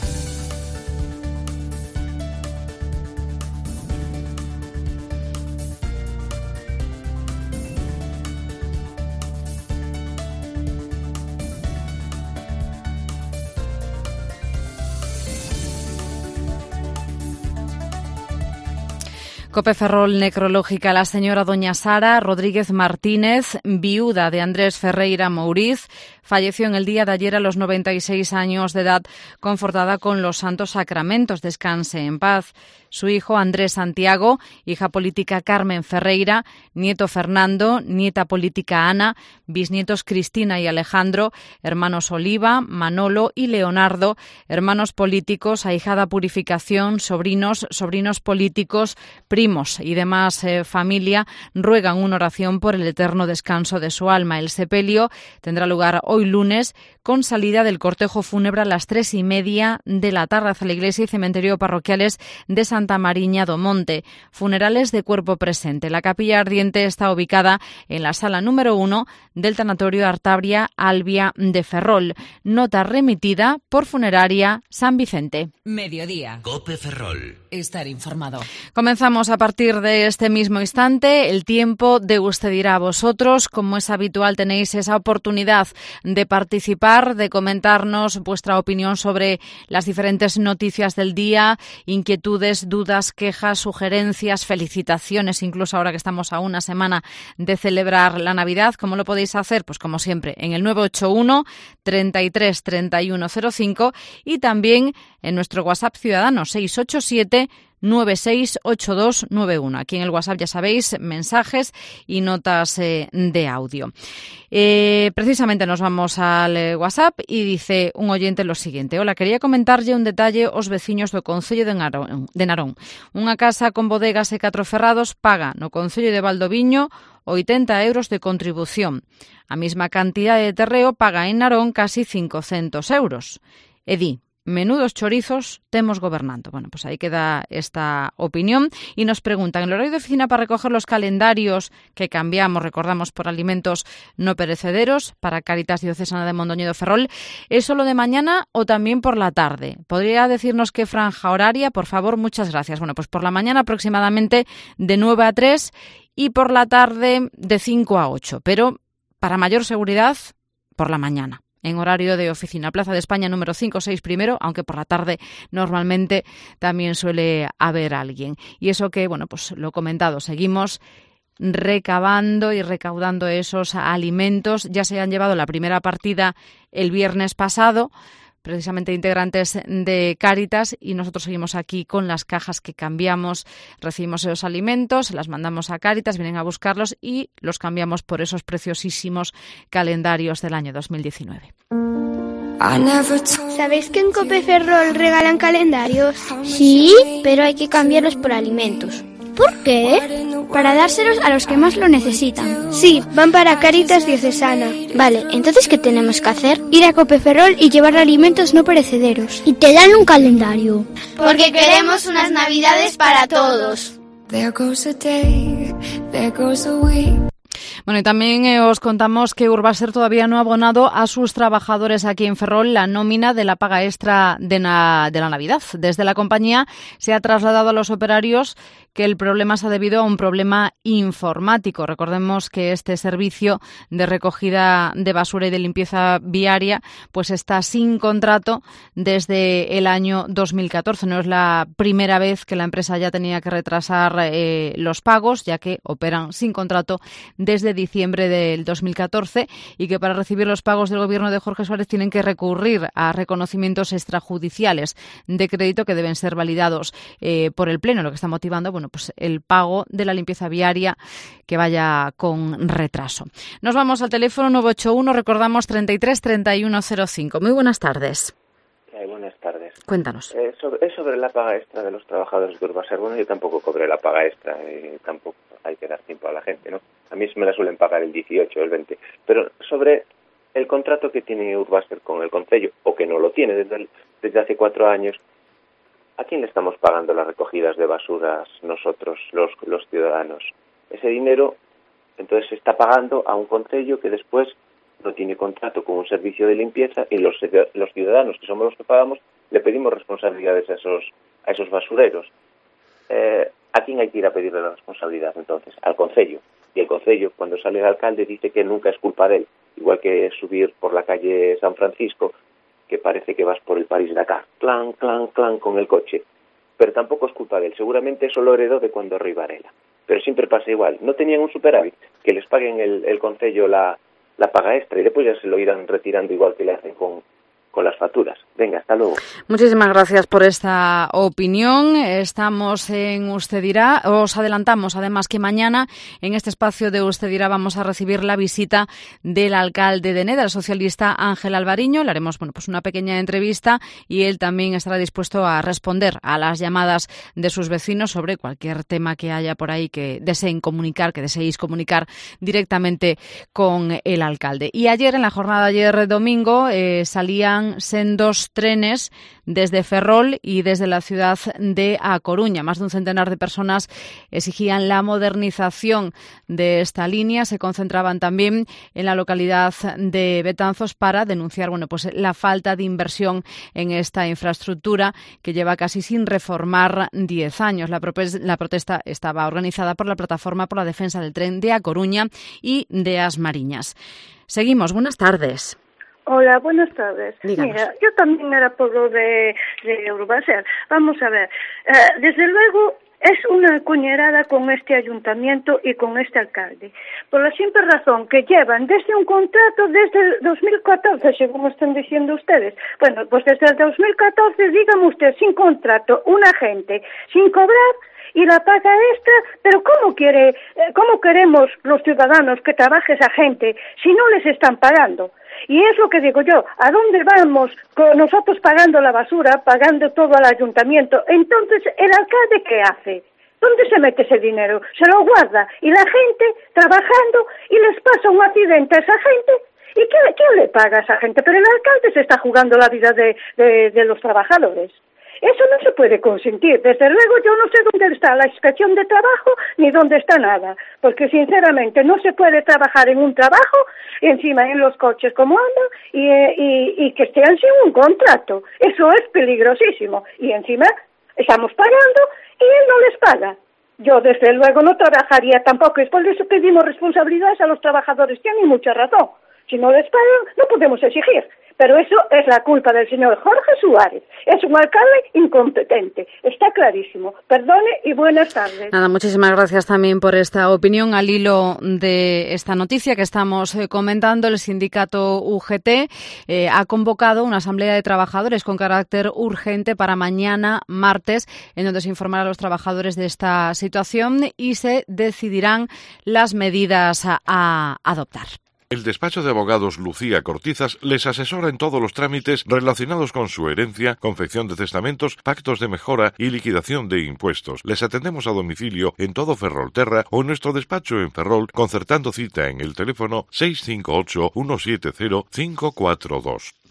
COPE Ferrol necrológica. La señora doña Sara Rodríguez Martínez, viuda de Andrés Ferreira Mouriz, falleció en el día de ayer a los noventa y seis años de edad, confortada con los santos sacramentos. Descanse en paz. Su hijo Andrés Santiago, hija política Carmen Ferreira, nieto Fernando, nieta política Ana, bisnietos Cristina y Alejandro, hermanos Oliva, Manolo y Leonardo, hermanos políticos, ahijada Purificación, sobrinos, sobrinos políticos, primos y demás eh, familia, ruegan una oración por el eterno descanso de su alma. El sepelio tendrá lugar hoy lunes, con salida del cortejo fúnebre a las tres y media de la tarde hacia la iglesia y cementerio parroquiales de Santa Mariña do Monte. Funerales de cuerpo presente. La capilla ardiente está ubicada en la sala número uno del tanatorio Artabria Albia de Ferrol. Nota remitida por Funeraria San Vicente. Mediodía. COPE Ferrol. Estar informado. Comenzamos a partir de este mismo instante el tiempo de Usted dirá. A vosotros, como es habitual, tenéis esa oportunidad de participar, de comentarnos vuestra opinión sobre las diferentes noticias del día, inquietudes, dudas, quejas, sugerencias, felicitaciones, incluso ahora que estamos a una semana de celebrar la Navidad. ¿Cómo lo podéis hacer? Pues como siempre, en el nueve ocho uno, treinta y tres, treinta y uno cero cinco y también en nuestro WhatsApp ciudadano seis ocho siete, nueve seis ocho dos nueve uno. Aquí en el WhatsApp, ya sabéis, mensajes y notas eh, de audio. Eh, precisamente nos vamos al eh, WhatsApp y dice un oyente lo siguiente. Hola, quería comentarlle un detalle aos veciños do Concello de Narón. De Narón. Unha casa con bodegas e catro ferrados paga no Concello de Valdoviño oitenta euros de contribución. A mesma cantidade de terreo paga en Narón casi cincocentos euros. E di, menudos chorizos temos gobernando. Bueno, pues ahí queda esta opinión. Y nos preguntan, ¿el horario de oficina para recoger los calendarios que cambiamos, recordamos, por alimentos no perecederos para Cáritas Diocesana de Mondoñedo Ferrol, es solo de mañana o también por la tarde? ¿Podría decirnos qué franja horaria? Por favor, muchas gracias. Bueno, pues por la mañana aproximadamente de nueve a tres y por la tarde de cinco a ocho. Pero para mayor seguridad, por la mañana, en horario de oficina. Plaza de España número cinco seis primero, aunque por la tarde normalmente también suele haber alguien. Y eso que, bueno, pues lo comentado, seguimos recabando y recaudando esos alimentos. Ya se han llevado la primera partida el viernes pasado, precisamente integrantes de Cáritas, y nosotros seguimos aquí con las cajas que cambiamos. Recibimos esos alimentos, las mandamos a Cáritas, vienen a buscarlos y los cambiamos por esos preciosísimos calendarios del año dos mil diecinueve. ¿Sabéis que en COPE Ferrol regalan calendarios? Sí, pero hay que cambiarlos por alimentos. ¿Por qué? Para dárselos a los que más lo necesitan. Sí, van para Cáritas Diocesana. Vale, entonces ¿qué tenemos que hacer? Ir a COPE Ferrol y llevar alimentos no perecederos. Y te dan un calendario. Porque queremos unas Navidades para todos. There goes a day, there goes a week. Bueno, y también eh, os contamos que Urbaser todavía no ha abonado a sus trabajadores aquí en Ferrol la nómina de la paga extra de, na- de la Navidad. Desde la compañía se ha trasladado a los operarios que el problema se ha debido a un problema informático. Recordemos que este servicio de recogida de basura y de limpieza viaria pues está sin contrato desde el año dos mil catorce. No es la primera vez que la empresa ya tenía que retrasar eh, los pagos, ya que operan sin contrato desde diciembre del dos mil catorce y que para recibir los pagos del gobierno de Jorge Suárez tienen que recurrir a reconocimientos extrajudiciales de crédito que deben ser validados eh, por el Pleno, lo que está motivando bueno, pues el pago de la limpieza viaria que vaya con retraso. Nos vamos al teléfono nueve ocho uno, recordamos treinta y tres treinta y uno cero cinco. Muy buenas tardes. Ay, buenas tardes. Cuéntanos. Eh, sobre, es sobre la paga extra de los trabajadores de Urbaser. Bueno, yo tampoco cobré la paga extra, eh, tampoco hay que dar tiempo a la gente, ¿no? A mí me la suelen pagar el dieciocho, el veinte. Pero sobre el contrato que tiene Urbaser con el Concello, o que no lo tiene desde, el, desde hace cuatro años, ¿a quién le estamos pagando las recogidas de basuras nosotros, los, los ciudadanos? Ese dinero, entonces, se está pagando a un concello que después no tiene contrato con un servicio de limpieza y los, los ciudadanos, que somos los que pagamos, le pedimos responsabilidades a esos, a esos basureros. Eh, ¿A quién hay que ir a pedirle la responsabilidad entonces? Al concello. Y el concello, cuando sale el alcalde, dice que nunca es culpa de él. Igual que subir por la calle San Francisco, que parece que vas por el París-Dakar, clan, clan, clan con el coche. Pero tampoco es culpa de él. Seguramente eso lo heredó de cuando Rui Varela. Pero siempre pasa igual. No tenían un superávit, que les paguen el, el concello la, la paga extra y después ya se lo irán retirando igual que le hacen con, con las facturas. Venga, hasta luego. Muchísimas gracias por esta opinión. Estamos en Usted Dirá. Os adelantamos además que mañana en este espacio de Usted Dirá vamos a recibir la visita del alcalde de Neda, el socialista Ángel Alvariño. Le haremos bueno, pues una pequeña entrevista y él también estará dispuesto a responder a las llamadas de sus vecinos sobre cualquier tema que haya por ahí que deseen comunicar, que deseéis comunicar directamente con el alcalde. Y ayer, en la jornada de ayer domingo, eh, salían sendos trenes desde Ferrol y desde la ciudad de A Coruña. Más de un centenar de personas exigían la modernización de esta línea. Se concentraban también en la localidad de Betanzos para denunciar bueno, pues la falta de inversión en esta infraestructura que lleva casi sin reformar diez años. La, la protesta estaba organizada por la Plataforma por la Defensa del Tren de A Coruña y de As Mariñas. Seguimos. Buenas tardes. Hola, buenas tardes. Díganos. Mira, yo también era pueblo de, de Urbaser. Vamos a ver, eh, desde luego es una cuñerada con este ayuntamiento y con este alcalde, por la simple razón que llevan desde un contrato desde el dos mil catorce, según están diciendo ustedes. Bueno, pues desde el dos mil catorce, dígame usted, sin contrato, una gente, sin cobrar, y la paga extra, pero ¿cómo quiere, cómo queremos los ciudadanos que trabaje esa gente si no les están pagando? Y es lo que digo yo, ¿a dónde vamos con nosotros pagando la basura, pagando todo al ayuntamiento? Entonces, ¿el alcalde qué hace? ¿Dónde se mete ese dinero? Se lo guarda, y la gente trabajando, y les pasa un accidente a esa gente, ¿y quién, quién le paga a esa gente? Pero el alcalde se está jugando la vida de, de, de los trabajadores. Eso no se puede consentir. Desde luego yo no sé dónde está la inspección de trabajo ni dónde está nada, porque sinceramente no se puede trabajar en un trabajo y encima en los coches como andan y, y, y que estén sin un contrato. Eso es peligrosísimo. Y encima estamos pagando y él no les paga. Yo desde luego no trabajaría tampoco. Es por eso que pedimos responsabilidades a los trabajadores. Tienen mucha razón. Si no les pagan, no podemos exigir. Pero eso es la culpa del señor Jorge Suárez. Es un alcalde incompetente. Está clarísimo. Perdone y buenas tardes. Nada, muchísimas gracias también por esta opinión. Al hilo de esta noticia que estamos eh, comentando, el sindicato U G T eh, ha convocado una asamblea de trabajadores con carácter urgente para mañana, martes, en donde se informará a los trabajadores de esta situación y se decidirán las medidas a, a adoptar. El despacho de abogados Lucía Cortizas les asesora en todos los trámites relacionados con su herencia, confección de testamentos, pactos de mejora y liquidación de impuestos. Les atendemos a domicilio en todo Ferrolterra o en nuestro despacho en Ferrol, concertando cita en el teléfono seis cinco ocho, uno siete cero, cinco cuatro dos.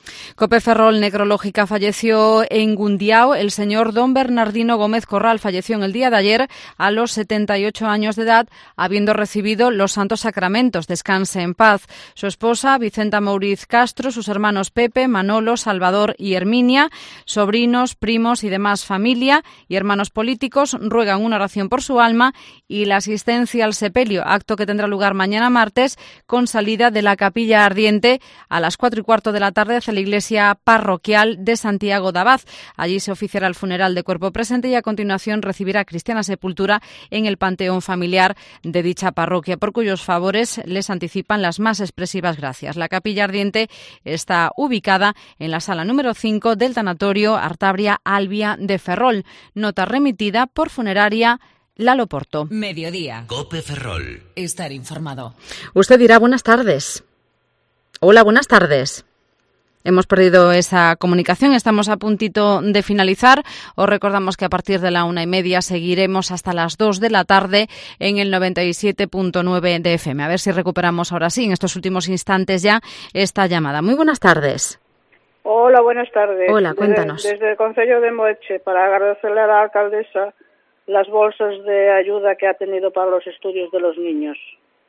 Cope Ferrol Necrológica falleció en Gundiao. El señor don Bernardino Gómez Corral falleció en el día de ayer a los setenta y ocho años de edad, habiendo recibido los santos sacramentos. Descanse en paz. Su esposa, Vicenta Mouriz Castro, sus hermanos Pepe, Manolo, Salvador y Herminia, sobrinos, primos y demás familia y hermanos políticos ruegan una oración por su alma y la asistencia al sepelio, acto que tendrá lugar mañana martes con salida de la capilla ardiente a las cuatro y cuarto de la tarde hacia la iglesia parroquial de Santiago de Abad. Allí se oficiará el funeral de cuerpo presente y a continuación recibirá cristiana sepultura en el panteón familiar de dicha parroquia, por cuyos favores les anticipan las más expresivas gracias. La capilla ardiente está ubicada en la sala número cinco del tanatorio Artabria Albia de Ferrol. Nota remitida por Funeraria Lalo Porto. Mediodía. Cope Ferrol. Estar informado. Usted dirá buenas tardes. Hola, buenas tardes. Hemos perdido esa comunicación, estamos a puntito de finalizar. Os recordamos que a partir de la una y media seguiremos hasta las dos de la tarde en el noventa y siete punto nueve de F M. A ver si recuperamos ahora sí, en estos últimos instantes ya, esta llamada. Muy buenas tardes. Hola, buenas tardes. Hola, cuéntanos. Desde, desde el Concello de Moeche, para agradecerle a la alcaldesa las bolsas de ayuda que ha tenido para los estudios de los niños.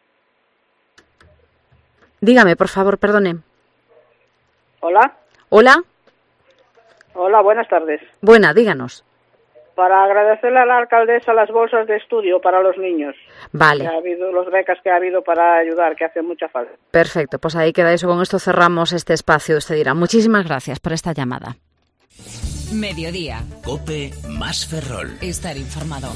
Dígame, por favor, perdone. Hola. Hola. Hola, buenas tardes. Buena, díganos. Para agradecerle a la alcaldesa las bolsas de estudio para los niños. Vale. Que ha habido, los becas que ha habido para ayudar, que hace mucha falta. Perfecto, pues ahí queda eso. Con esto cerramos este espacio, usted dirá. Muchísimas gracias por esta llamada. Mediodía. Cope más Ferrol. Estar informado.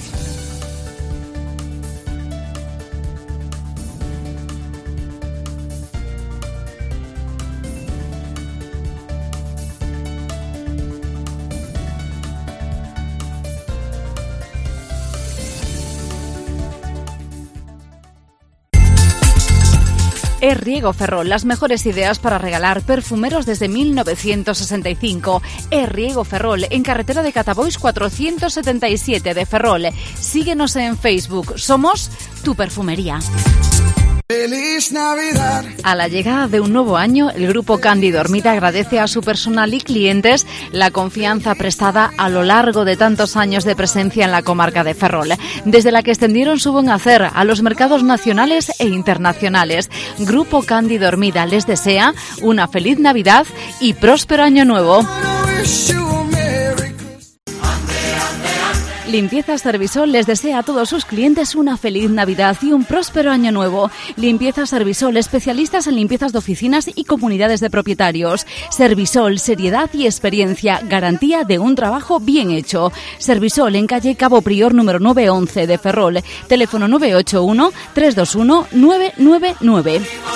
Es Riego Ferrol, las mejores ideas para regalar perfumeros desde mil novecientos sesenta y cinco. Es Riego Ferrol, en carretera de Catabois cuatrocientos setenta y siete de Ferrol. Síguenos en Facebook, somos tu perfumería. ¡Feliz Navidad! A la llegada de un nuevo año, el Grupo Cándido Hermida agradece a su personal y clientes la confianza prestada a lo largo de tantos años de presencia en la comarca de Ferrol, desde la que extendieron su buen hacer a los mercados nacionales e internacionales. Grupo Cándido Hermida les desea una feliz Navidad y próspero año nuevo. Limpiezas Servisol les desea a todos sus clientes una feliz Navidad y un próspero año nuevo. Limpiezas Servisol, especialistas en limpiezas de oficinas y comunidades de propietarios. Servisol, seriedad y experiencia, garantía de un trabajo bien hecho. Servisol, en calle Cabo Prior número nueve once de Ferrol. Teléfono nueve ocho uno, tres dos uno, nueve nueve nueve.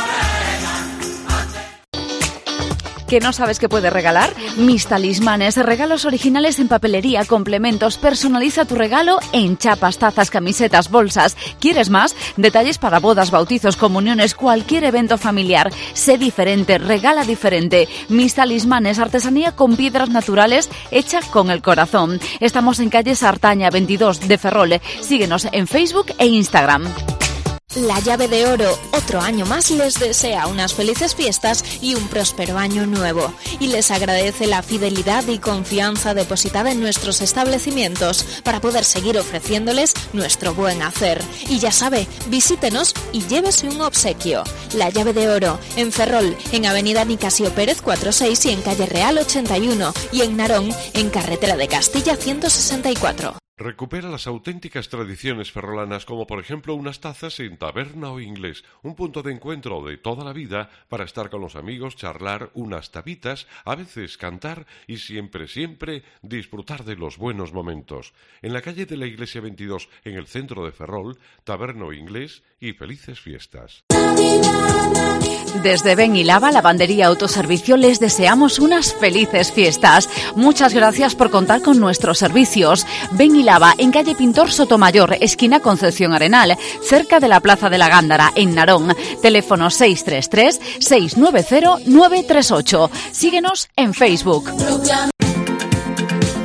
¿Que no sabes qué puedes regalar? Mis talismanes, regalos originales en papelería, complementos. Personaliza tu regalo en chapas, tazas, camisetas, bolsas. ¿Quieres más? Detalles para bodas, bautizos, comuniones, cualquier evento familiar. Sé diferente, regala diferente. Mis talismanes, artesanía con piedras naturales hecha con el corazón. Estamos en calle Sartaña veintidós de Ferrol. Síguenos en Facebook e Instagram. La Llave de Oro, otro año más, les desea unas felices fiestas y un próspero año nuevo. Y les agradece la fidelidad y confianza depositada en nuestros establecimientos para poder seguir ofreciéndoles nuestro buen hacer. Y ya sabe, visítenos y llévese un obsequio. La Llave de Oro, en Ferrol, en Avenida Nicasio Pérez cuarenta y seis y en Calle Real ochenta y uno. Y en Narón, en Carretera de Castilla ciento sesenta y cuatro. Recupera las auténticas tradiciones ferrolanas, como por ejemplo unas tazas en Taberna o Inglés, un punto de encuentro de toda la vida para estar con los amigos, charlar, unas tapitas, a veces cantar y siempre, siempre disfrutar de los buenos momentos. En la calle de la Iglesia veintidós, en el centro de Ferrol, Taberna o Inglés y felices fiestas. Desde Ben y Lava, Lavandería Autoservicio, les deseamos unas felices fiestas. Muchas gracias por contar con nuestros servicios. Ben y Lava, en calle Pintor Sotomayor, esquina Concepción Arenal, cerca de la Plaza de la Gándara, en Narón. Teléfono seis tres tres, seis nueve cero, nueve tres ocho. Síguenos en Facebook.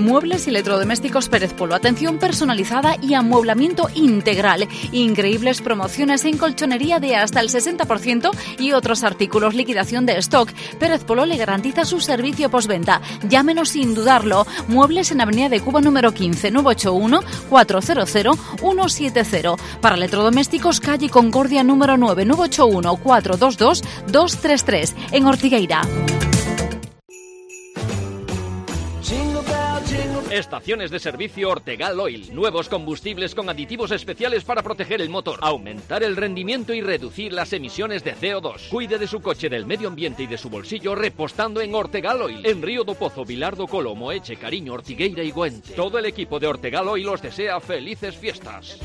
Muebles y electrodomésticos Pérez Polo. Atención personalizada y amueblamiento integral. Increíbles promociones en colchonería de hasta el sesenta por ciento y otros artículos. Liquidación de stock. Pérez Polo le garantiza su servicio postventa. Llámenos sin dudarlo. Muebles en Avenida de Cuba número quince, nueve ocho uno, cuatro cero cero, uno siete cero. Para electrodomésticos, calle Concordia número nueve, nueve ocho uno, cuatro dos dos, dos tres tres, en Ortigueira. Estaciones de servicio Ortegal Oil. Nuevos combustibles con aditivos especiales para proteger el motor, aumentar el rendimiento y reducir las emisiones de C O dos. Cuide de su coche, del medio ambiente y de su bolsillo repostando en Ortegal Oil. En Río do Pozo, Vilar do Colo, Moeche, Cariño, Ortigueira y Güente. Todo el equipo de Ortegal Oil os desea felices fiestas.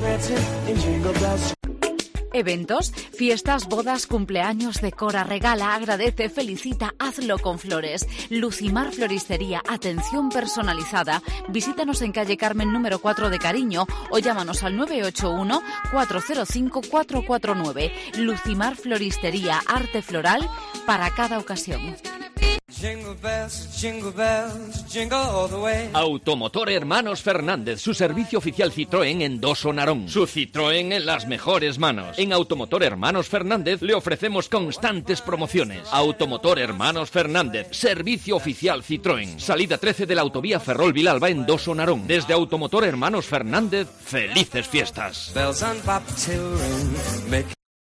Eventos, fiestas, bodas, cumpleaños, decora, regala, agradece, felicita, hazlo con flores. Lucimar Floristería, atención personalizada. Visítanos en calle Carmen número cuatro de Cariño o llámanos al nueve ocho uno, cuatro cero cinco, cuatro cuatro nueve. Lucimar Floristería, arte floral para cada ocasión. Jingle bells, jingle bells, jingle all the way. Automotor Hermanos Fernández, su servicio oficial Citroën en Doso Narón. Su Citroën en las mejores manos. En Automotor Hermanos Fernández le ofrecemos constantes promociones. Automotor Hermanos Fernández, servicio oficial Citroën. Salida trece de la autovía Ferrol Vilalba en Doso Narón. Desde Automotor Hermanos Fernández, felices fiestas. Bells on Papa Children, make...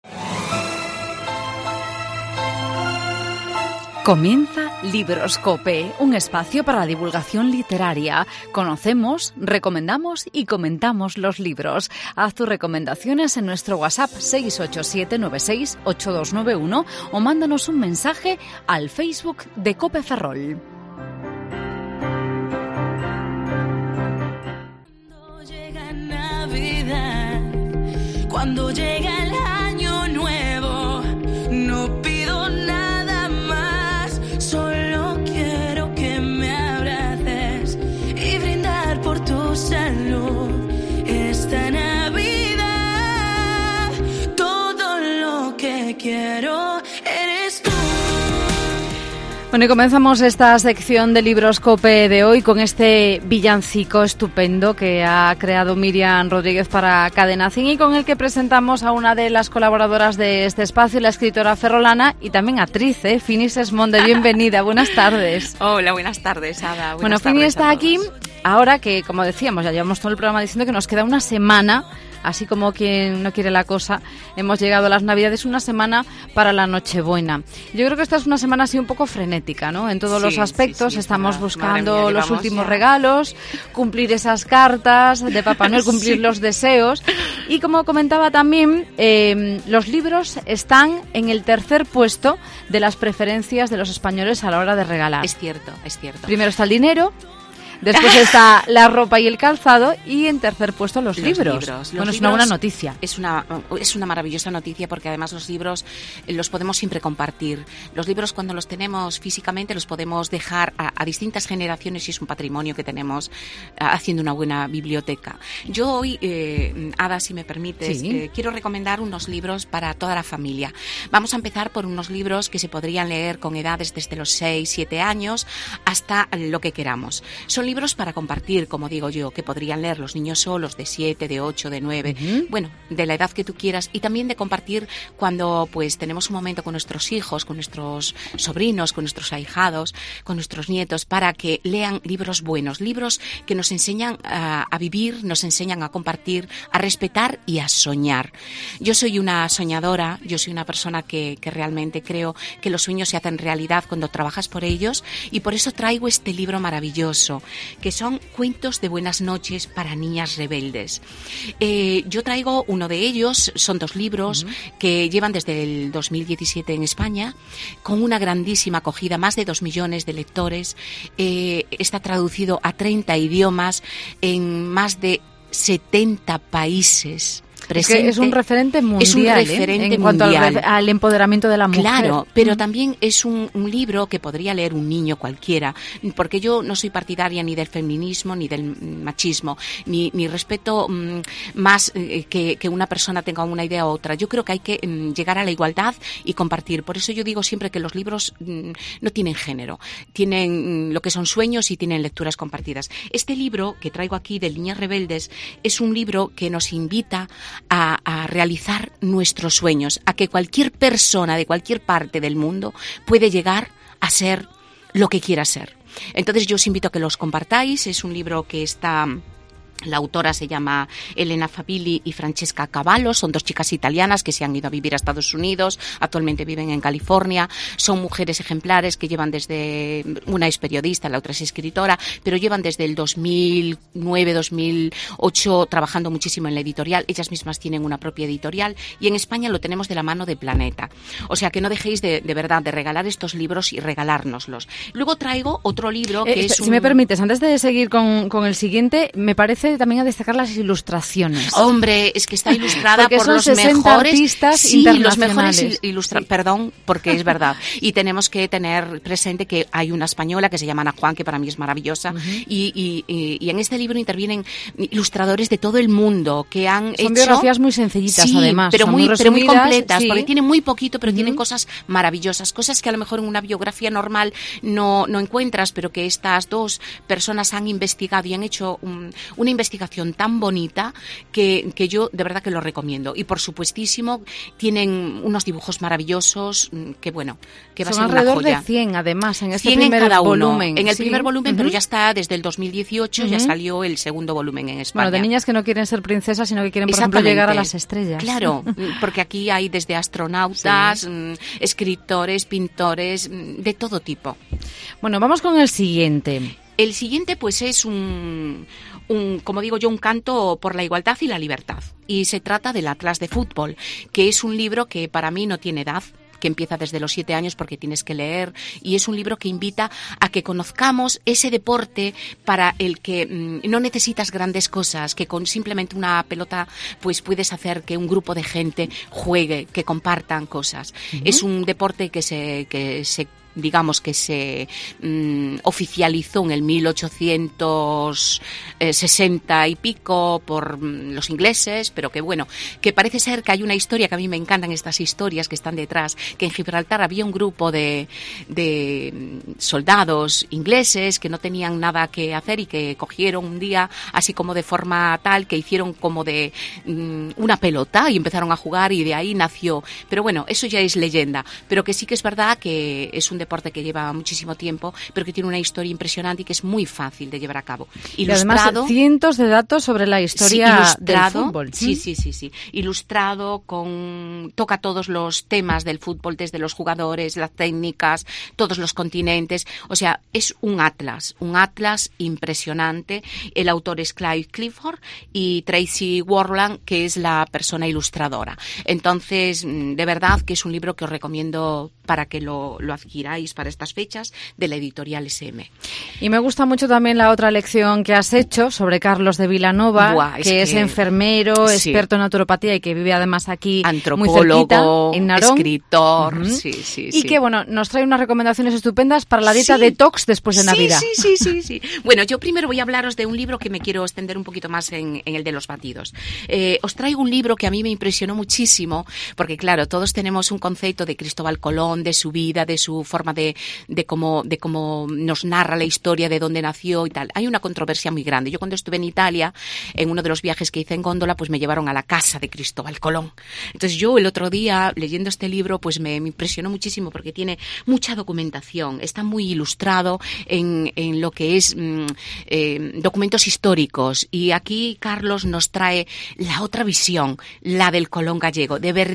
Comienza Libroscope, un espacio para la divulgación literaria. Conocemos, recomendamos y comentamos los libros. Haz tus recomendaciones en nuestro WhatsApp seis ocho siete nueve seis ocho dos nueve uno o mándanos un mensaje al Facebook de Cope Ferrol. Cuando llega Navidad, cuando llega el año nuevo, no pido nada más, solo quiero que me abraces y brindar por tu salud. Esta Navidad, todo lo que quiero eres tú. Bueno, y comenzamos esta sección de Libroscope de hoy con este villancico estupendo que ha creado Miriam Rodríguez para Cadena Cin y con el que presentamos a una de las colaboradoras de este espacio, la escritora ferrolana y también actriz, ¿eh? Fini Sesmonde. Bienvenida, buenas tardes. Hola, buenas tardes, Ada. Buenas bueno, Fini está aquí ahora que, como decíamos, ya llevamos todo el programa diciendo que nos queda una semana. Así como quien no quiere la cosa, hemos llegado a las Navidades, una semana para la Nochebuena. Yo creo que esta es una semana así un poco frenética, ¿no? En todos sí, los aspectos, sí, sí, estamos para, buscando mía, los últimos ya. regalos, cumplir esas cartas de Papá Noel, cumplir sí. los deseos. Y como comentaba también, eh, los libros están en el tercer puesto de las preferencias de los españoles a la hora de regalar. Es cierto, es cierto. Primero está el dinero. Después está la ropa y el calzado y en tercer puesto los, los libros. libros. Los bueno, libros es una buena noticia. Es una, es una maravillosa noticia porque además los libros los podemos siempre compartir. Los libros cuando los tenemos físicamente los podemos dejar a, a distintas generaciones y es un patrimonio que tenemos a, haciendo una buena biblioteca. Yo hoy, eh, Ada, si me permites, sí. eh, quiero recomendar unos libros para toda la familia. Vamos a empezar por unos libros que se podrían leer con edades desde los seis, siete años hasta lo que queramos. Son libros para compartir, como digo yo, que podrían leer los niños solos de siete, de ocho, de nueve, uh-huh. bueno, de la edad que tú quieras y también de compartir cuando pues tenemos un momento con nuestros hijos, con nuestros sobrinos, con nuestros ahijados, con nuestros nietos, para que lean libros buenos, libros que nos enseñan a, a vivir, nos enseñan a compartir, a respetar y a soñar. Yo soy una soñadora, yo soy una persona que, que realmente creo que los sueños se hacen realidad cuando trabajas por ellos y por eso traigo este libro maravilloso que son cuentos de buenas noches para niñas rebeldes. Eh, yo traigo uno de ellos, son dos libros uh-huh. que llevan desde el dos mil diecisiete en España, con una grandísima acogida, más de dos millones de lectores, eh, está traducido a treinta idiomas en más de setenta países. presente. Es, que es un referente mundial, es un referente ¿eh? en cuanto mundial. Al, al empoderamiento de la mujer. Claro, pero mm. también es un, un libro que podría leer un niño cualquiera, porque yo no soy partidaria ni del feminismo ni del machismo, ni, ni respeto mm, más eh, que, que una persona tenga una idea u otra. Yo creo que hay que mm, llegar a la igualdad y compartir. Por eso yo digo siempre que los libros mm, no tienen género, tienen mm, lo que son sueños y tienen lecturas compartidas. Este libro que traigo aquí de Niñas Rebeldes es un libro que nos invita a, a realizar nuestros sueños, a que cualquier persona de cualquier parte del mundo puede llegar a ser lo que quiera ser. Entonces yo os invito a que los compartáis. Es un libro que está... La autora se llama Elena Favilli y Francesca Cavallo, son dos chicas italianas que se han ido a vivir a Estados Unidos, actualmente viven en California, son mujeres ejemplares que llevan desde, una es periodista, la otra es escritora, pero llevan desde el dos mil nueve, dos mil ocho trabajando muchísimo en la editorial, ellas mismas tienen una propia editorial y en España lo tenemos de la mano de Planeta, o sea que no dejéis de, de verdad de regalar estos libros y regalárnoslos. Luego traigo otro libro que eh, es Si un... me permites, antes de seguir con, con el siguiente, me parece también a destacar las ilustraciones. Hombre, es que está ilustrada porque por son los sesenta mejores artistas sí, internacionales. los mejores ilustradores, perdón, porque es verdad. Y tenemos que tener presente que hay una española que se llama Ana Juan, que para mí es maravillosa, uh-huh. y, y, y, y en este libro intervienen ilustradores de todo el mundo que han son hecho... Son biografías muy sencillitas, sí, además. pero muy, muy pero muy completas, sí. porque tienen muy poquito, pero uh-huh. tienen cosas maravillosas, cosas que a lo mejor en una biografía normal no, no encuentras, pero que estas dos personas han investigado y han hecho un, una investigación tan bonita que, que yo de verdad que lo recomiendo. Y por supuestísimo tienen unos dibujos maravillosos que bueno, que va Son a ser una joya. alrededor de cien además en este cien primer en cada uno. volumen. En el sí. primer volumen, uh-huh. pero ya está desde el dos mil dieciocho, uh-huh. ya salió el segundo volumen en España. Bueno, de niñas que no quieren ser princesas, sino que quieren, por ejemplo, llegar a las estrellas. Claro, porque aquí hay desde astronautas, sí. mmm, escritores, pintores, mmm, de todo tipo. Bueno, vamos con el siguiente. El siguiente pues es un, un, como digo yo, un canto por la igualdad y la libertad. Y se trata del Atlas de Fútbol, que es un libro que para mí no tiene edad, que empieza desde los siete años porque tienes que leer, y es un libro que invita a que conozcamos ese deporte para el que mmm, no necesitas grandes cosas, que con simplemente una pelota pues puedes hacer que un grupo de gente juegue, que compartan cosas. Uh-huh. Es un deporte que se, que se digamos que se mm, oficializó en el mil ochocientos sesenta y pico por mm, los ingleses, pero que bueno, que parece ser que hay una historia que a mí me encantan estas historias que están detrás, que en Gibraltar había un grupo de, de soldados ingleses que no tenían nada que hacer y que cogieron un día, así como de forma tal, que hicieron como de mm, una pelota y empezaron a jugar y de ahí nació. Pero bueno, eso ya es leyenda, pero que sí que es verdad que es un deporte que lleva muchísimo tiempo, pero que tiene una historia impresionante y que es muy fácil de llevar a cabo. Ilustrado, y además cientos de datos sobre la historia sí, del fútbol. Sí, sí, sí, sí. Ilustrado con toca todos los temas del fútbol, desde los jugadores, las técnicas, todos los continentes. O sea, es un atlas, un atlas impresionante. El autor es Clive Clifford y Tracy Warland, que es la persona ilustradora. Entonces, de verdad que es un libro que os recomiendo para que lo, lo adquiráis para estas fechas, de la editorial S M. Y me gusta mucho también la otra lección que has hecho sobre Carlos de Vilanova, Buah, es que, que es enfermero, sí. experto en naturopatía y que vive además aquí antropólogo, muy cerquita, en Narón. Escritor, uh-huh. sí, sí, y sí. que bueno, nos trae unas recomendaciones estupendas para la dieta sí. detox después de sí, Navidad. Sí, sí, sí, sí. Bueno, yo primero voy a hablaros de un libro que me quiero extender un poquito más en, en el de los batidos. Eh, os traigo un libro que a mí me impresionó muchísimo, porque claro, todos tenemos un concepto de Cristóbal Colón, de su vida, de su forma de, de cómo de cómo nos narra la historia, de dónde nació y tal. Hay una controversia muy grande. Yo cuando estuve en Italia, en uno de los viajes que hice en góndola, pues me llevaron a la casa de Cristóbal Colón. Entonces yo el otro día, leyendo este libro, pues me, me impresionó muchísimo porque tiene mucha documentación, está muy ilustrado en, en lo que es mm, eh, documentos históricos, y aquí Carlos nos trae la otra visión, la del Colón gallego. De verdad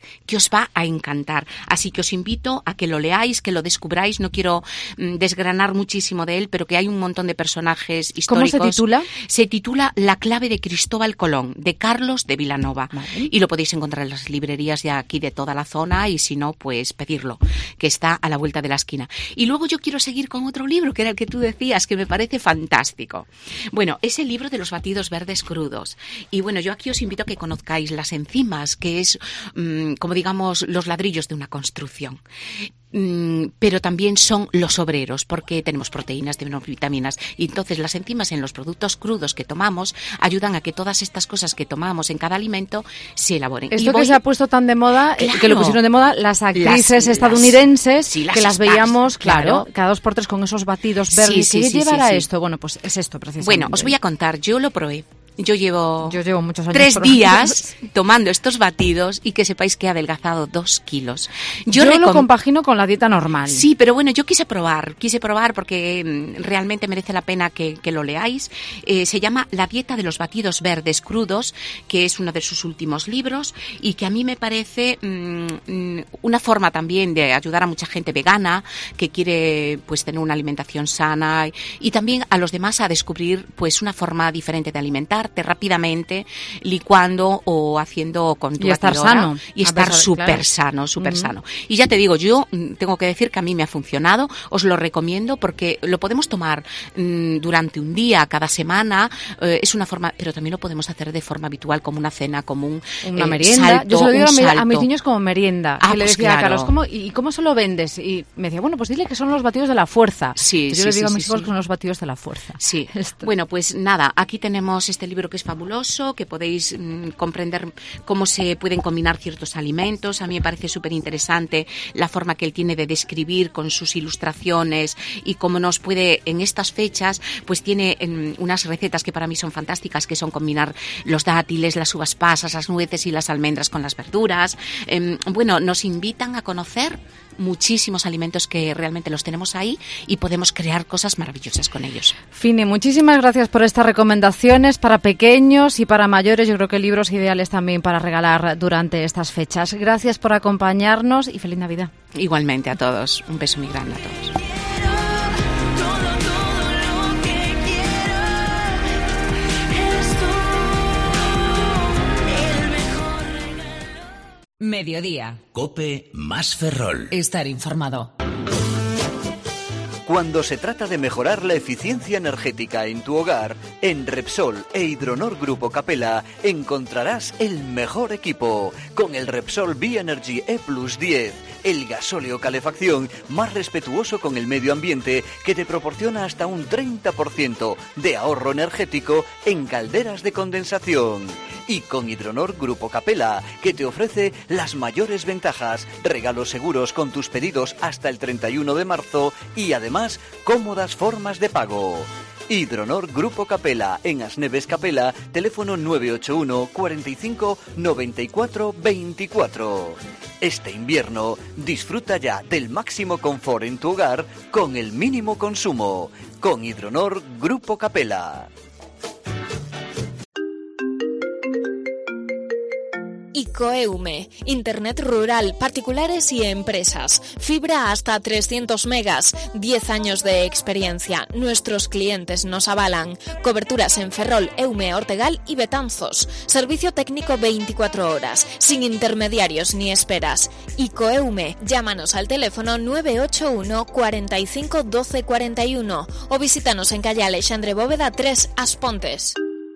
que os va a encantar. Así que os invito a que lo leáis, que lo descubráis. No quiero mm, desgranar muchísimo de él, pero que hay un montón de personajes históricos. ¿Cómo se titula? Se titula La clave de Cristóbal Colón, de Carlos de Vilanova. Vale. Y lo podéis encontrar en las librerías de aquí de toda la zona, y si no, pues pedirlo, que está a la vuelta de la esquina. Y luego yo quiero seguir con otro libro, que era el que tú decías, que me parece fantástico. Bueno, es el libro de los batidos verdes crudos. Y bueno, yo aquí os invito a que conozcáis las enzimas, que es, mmm, como digamos, los ladrillos de una construcción. Mm, pero también son los obreros, porque tenemos proteínas, tenemos vitaminas, y entonces las enzimas en los productos crudos que tomamos ayudan a que todas estas cosas que tomamos en cada alimento se elaboren. Esto y voy... que se ha puesto tan de moda, claro, que lo pusieron de moda las actrices las, estadounidenses, las, sí, las que las stars, veíamos, claro, claro, cada dos por tres con esos batidos verdes. Sí, sí, ¿Qué sí, llevará sí, sí. esto? Bueno, pues es esto precisamente. Bueno, os voy a contar, yo lo probé. Yo llevo, Yo llevo muchos años tres probando. días tomando estos batidos y que sepáis que he adelgazado dos kilos. Yo, Yo yo lo recom... compagino con la dieta normal. Sí, pero bueno, yo quise probar, quise probar porque mm, realmente merece la pena que, que lo leáis. Eh, se llama La dieta de los batidos verdes crudos, que es uno de sus últimos libros y que a mí me parece mm, una forma también de ayudar a mucha gente vegana que quiere pues tener una alimentación sana y, y también a los demás a descubrir pues una forma diferente de alimentar rápidamente, licuando o haciendo con tu y estar batidora, sano y estar súper claro. sano, súper uh-huh. sano. Y ya te digo, yo tengo que decir que a mí me ha funcionado, os lo recomiendo porque lo podemos tomar mmm, durante un día, cada semana, eh, es una forma, pero también lo podemos hacer de forma habitual, como una cena, como un una eh, merienda. Salto, yo se lo digo a, mi, a mis salto. niños como merienda. Ah, y le pues decía claro. a Carlos, ¿cómo, ¿y cómo se lo vendes? Y me decía, bueno, pues dile que son los batidos de la fuerza. Sí, yo sí, le digo sí, a mis sí, hijos sí. que son los batidos de la fuerza. Sí. Esto. Bueno, pues nada, aquí tenemos este libro que es fabuloso, que podéis mmm, comprender cómo se pueden combinar ciertos alimentos. A mí me parece súper interesante la forma que él tiene de describir con sus ilustraciones y cómo nos puede, en estas fechas, pues tiene mmm, unas recetas que para mí son fantásticas, que son combinar los dátiles, las uvas pasas, las nueces y las almendras con las verduras. Eh, bueno, nos invitan a conocer muchísimos alimentos que realmente los tenemos ahí y podemos crear cosas maravillosas con ellos. Fini, muchísimas gracias por estas recomendaciones para pequeños y para mayores. Yo creo que libros ideales también para regalar durante estas fechas. Gracias por acompañarnos y feliz Navidad. Igualmente a todos. Un beso muy grande a todos. Mediodía. COPE más Ferrol. Estar informado. Cuando se trata de mejorar la eficiencia energética en tu hogar, en Repsol e Hidronor Grupo Capella encontrarás el mejor equipo. Con el Repsol B-Energy E Plus diez, el gasóleo calefacción más respetuoso con el medio ambiente que te proporciona hasta un treinta por ciento de ahorro energético en calderas de condensación. Y con Hidronor Grupo Capella, que te ofrece las mayores ventajas, regalos seguros con tus pedidos hasta el treinta y uno de marzo y además cómodas formas de pago. Hidronor Grupo Capella, en Asneves Capella, teléfono nueve ocho uno, cuarenta y cinco, noventa y cuatro, veinticuatro. Este invierno, disfruta ya del máximo confort en tu hogar con el mínimo consumo. Con Hidronor Grupo Capella. Icoeume, Internet rural, particulares y empresas. Fibra hasta trescientos megas, diez años de experiencia. Nuestros clientes nos avalan. Coberturas en Ferrol, Eume, Ortegal y Betanzos. Servicio técnico veinticuatro horas, sin intermediarios ni esperas. Icoeume, llámanos al teléfono nueve ocho uno, cuarenta y cinco, doce cuarenta y uno o visítanos en calle Alexandre Bóveda tres, Aspontes.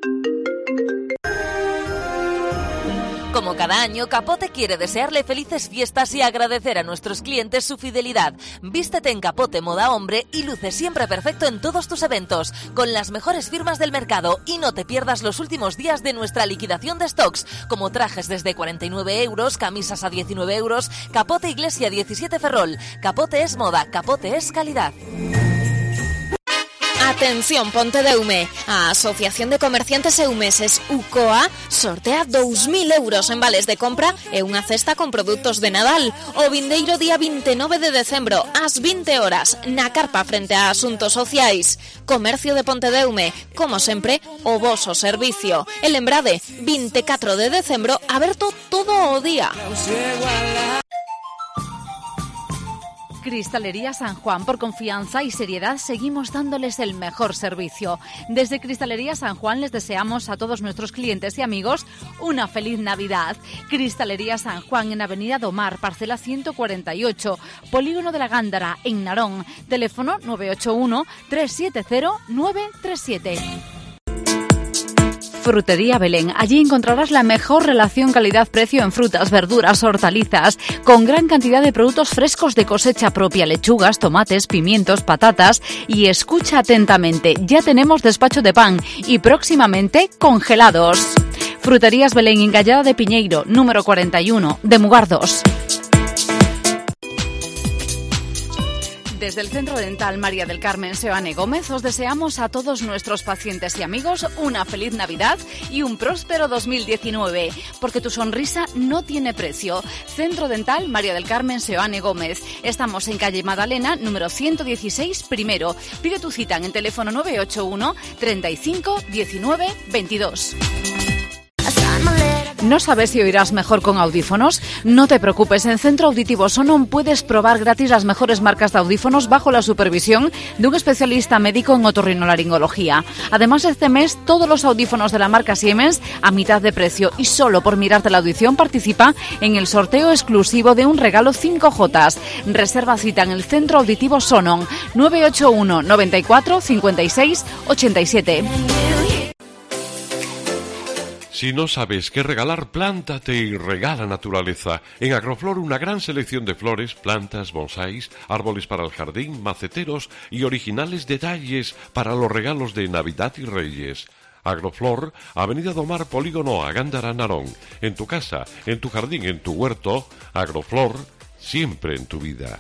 Como cada año, Capote quiere desearle felices fiestas y agradecer a nuestros clientes su fidelidad. Vístete en Capote Moda Hombre y luce siempre perfecto en todos tus eventos, con las mejores firmas del mercado, y no te pierdas los últimos días de nuestra liquidación de stocks, como trajes desde cuarenta y nueve euros, camisas a diecinueve euros, Capote Iglesia diecisiete Ferrol. Capote es moda, Capote es calidad. Atención Pontedeume, a Asociación de Comerciantes Eumeses UCOA sortea dous mil euros en vales de compra e unha cesta con produtos de Nadal. O vindeiro día veintinueve de decembro, ás vinte horas, na carpa frente a Asuntos Sociais. Comercio de Pontedeume, como sempre, o voso servicio. E lembrade, veinticuatro de decembro, aberto todo o día. Cristalería San Juan, por confianza y seriedad seguimos dándoles el mejor servicio. Desde Cristalería San Juan les deseamos a todos nuestros clientes y amigos una feliz Navidad. Cristalería San Juan en Avenida Domar, parcela ciento cuarenta y ocho, Polígono de la Gándara, en Narón. Teléfono nueve ocho uno, tres siete cero, nueve tres siete. Frutería Belén. Allí encontrarás la mejor relación calidad-precio en frutas, verduras, hortalizas, con gran cantidad de productos frescos de cosecha propia, lechugas, tomates, pimientos, patatas. Y escucha atentamente, ya tenemos despacho de pan y próximamente congelados. Fruterías Belén en Gallada de Piñeiro, número cuarenta y uno, de Mugardos. Desde el Centro Dental María del Carmen Seoane Gómez os deseamos a todos nuestros pacientes y amigos una feliz Navidad y un próspero dos mil diecinueve, porque tu sonrisa no tiene precio. Centro Dental María del Carmen Seoane Gómez. Estamos en calle Madalena, número ciento dieciséis, primero. Pide tu cita en el teléfono nueve ocho uno, treinta y cinco, diecinueve, veintidós. ¿No sabes si oirás mejor con audífonos? No te preocupes, en Centro Auditivo Sonon puedes probar gratis las mejores marcas de audífonos bajo la supervisión de un especialista médico en otorrinolaringología. Además, este mes todos los audífonos de la marca Siemens a mitad de precio y solo por mirarte la audición participa en el sorteo exclusivo de un regalo cinco J. Reserva cita en el Centro Auditivo Sonon nueve ocho uno, noventa y cuatro, cincuenta y seis, ochenta y siete. Si no sabes qué regalar, plántate y regala naturaleza. En Agroflor una gran selección de flores, plantas, bonsáis, árboles para el jardín, maceteros y originales detalles para los regalos de Navidad y Reyes. Agroflor, Avenida Domar, Polígono a Gándara, Narón. En tu casa, en tu jardín, en tu huerto, Agroflor, siempre en tu vida.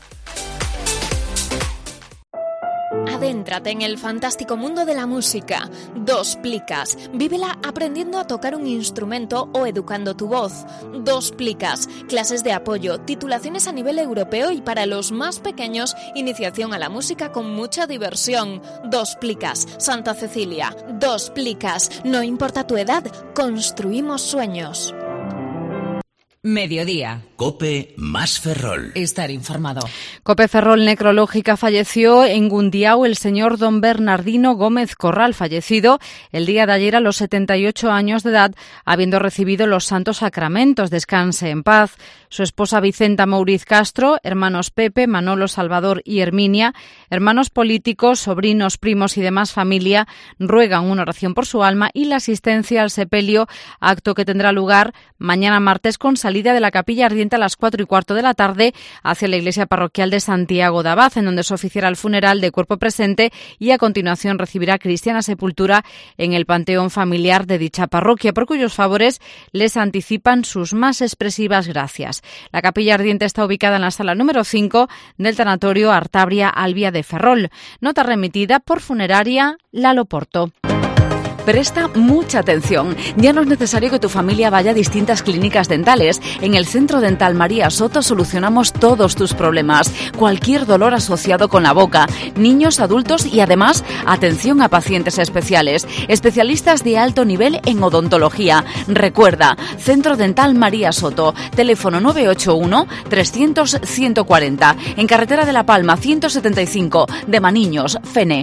Adéntrate en el fantástico mundo de la música. Dos Plicas. Vívela aprendiendo a tocar un instrumento o educando tu voz. Dos Plicas. Clases de apoyo, titulaciones a nivel europeo y para los más pequeños, iniciación a la música con mucha diversión. Dos Plicas. Santa Cecilia. Dos Plicas. No importa tu edad, construimos sueños. Mediodía. COPE más Ferrol. Estar informado. COPE Ferrol Necrológica. Falleció en Gundiao el señor don Bernardino Gómez Corral, fallecido el día de ayer a los setenta y ocho años de edad, habiendo recibido los santos sacramentos. Descanse en paz. Su esposa Vicenta Mouriz Castro, hermanos Pepe, Manolo, Salvador y Herminia, hermanos políticos, sobrinos, primos y demás familia, ruegan una oración por su alma y la asistencia al sepelio, acto que tendrá lugar mañana martes con salida de la capilla ardiente a las cuatro y cuarto de la tarde hacia la iglesia parroquial de Santiago de Abad, en donde se oficiará el funeral de cuerpo presente y a continuación recibirá cristiana sepultura en el panteón familiar de dicha parroquia, por cuyos favores les anticipan sus más expresivas gracias. La capilla ardiente está ubicada en la sala número cinco del tanatorio Artabria Albia de Ferrol. Nota remitida por Funeraria Lalo Porto. Presta mucha atención. Ya no es necesario que tu familia vaya a distintas clínicas dentales. En el Centro Dental María Soto solucionamos todos tus problemas. Cualquier dolor asociado con la boca, niños, adultos y además atención a pacientes especiales. Especialistas de alto nivel en odontología. Recuerda, Centro Dental María Soto. Teléfono nueve ocho uno, trescientos, ciento cuarenta. En Carretera de La Palma ciento setenta y cinco. De Maniños, Fene.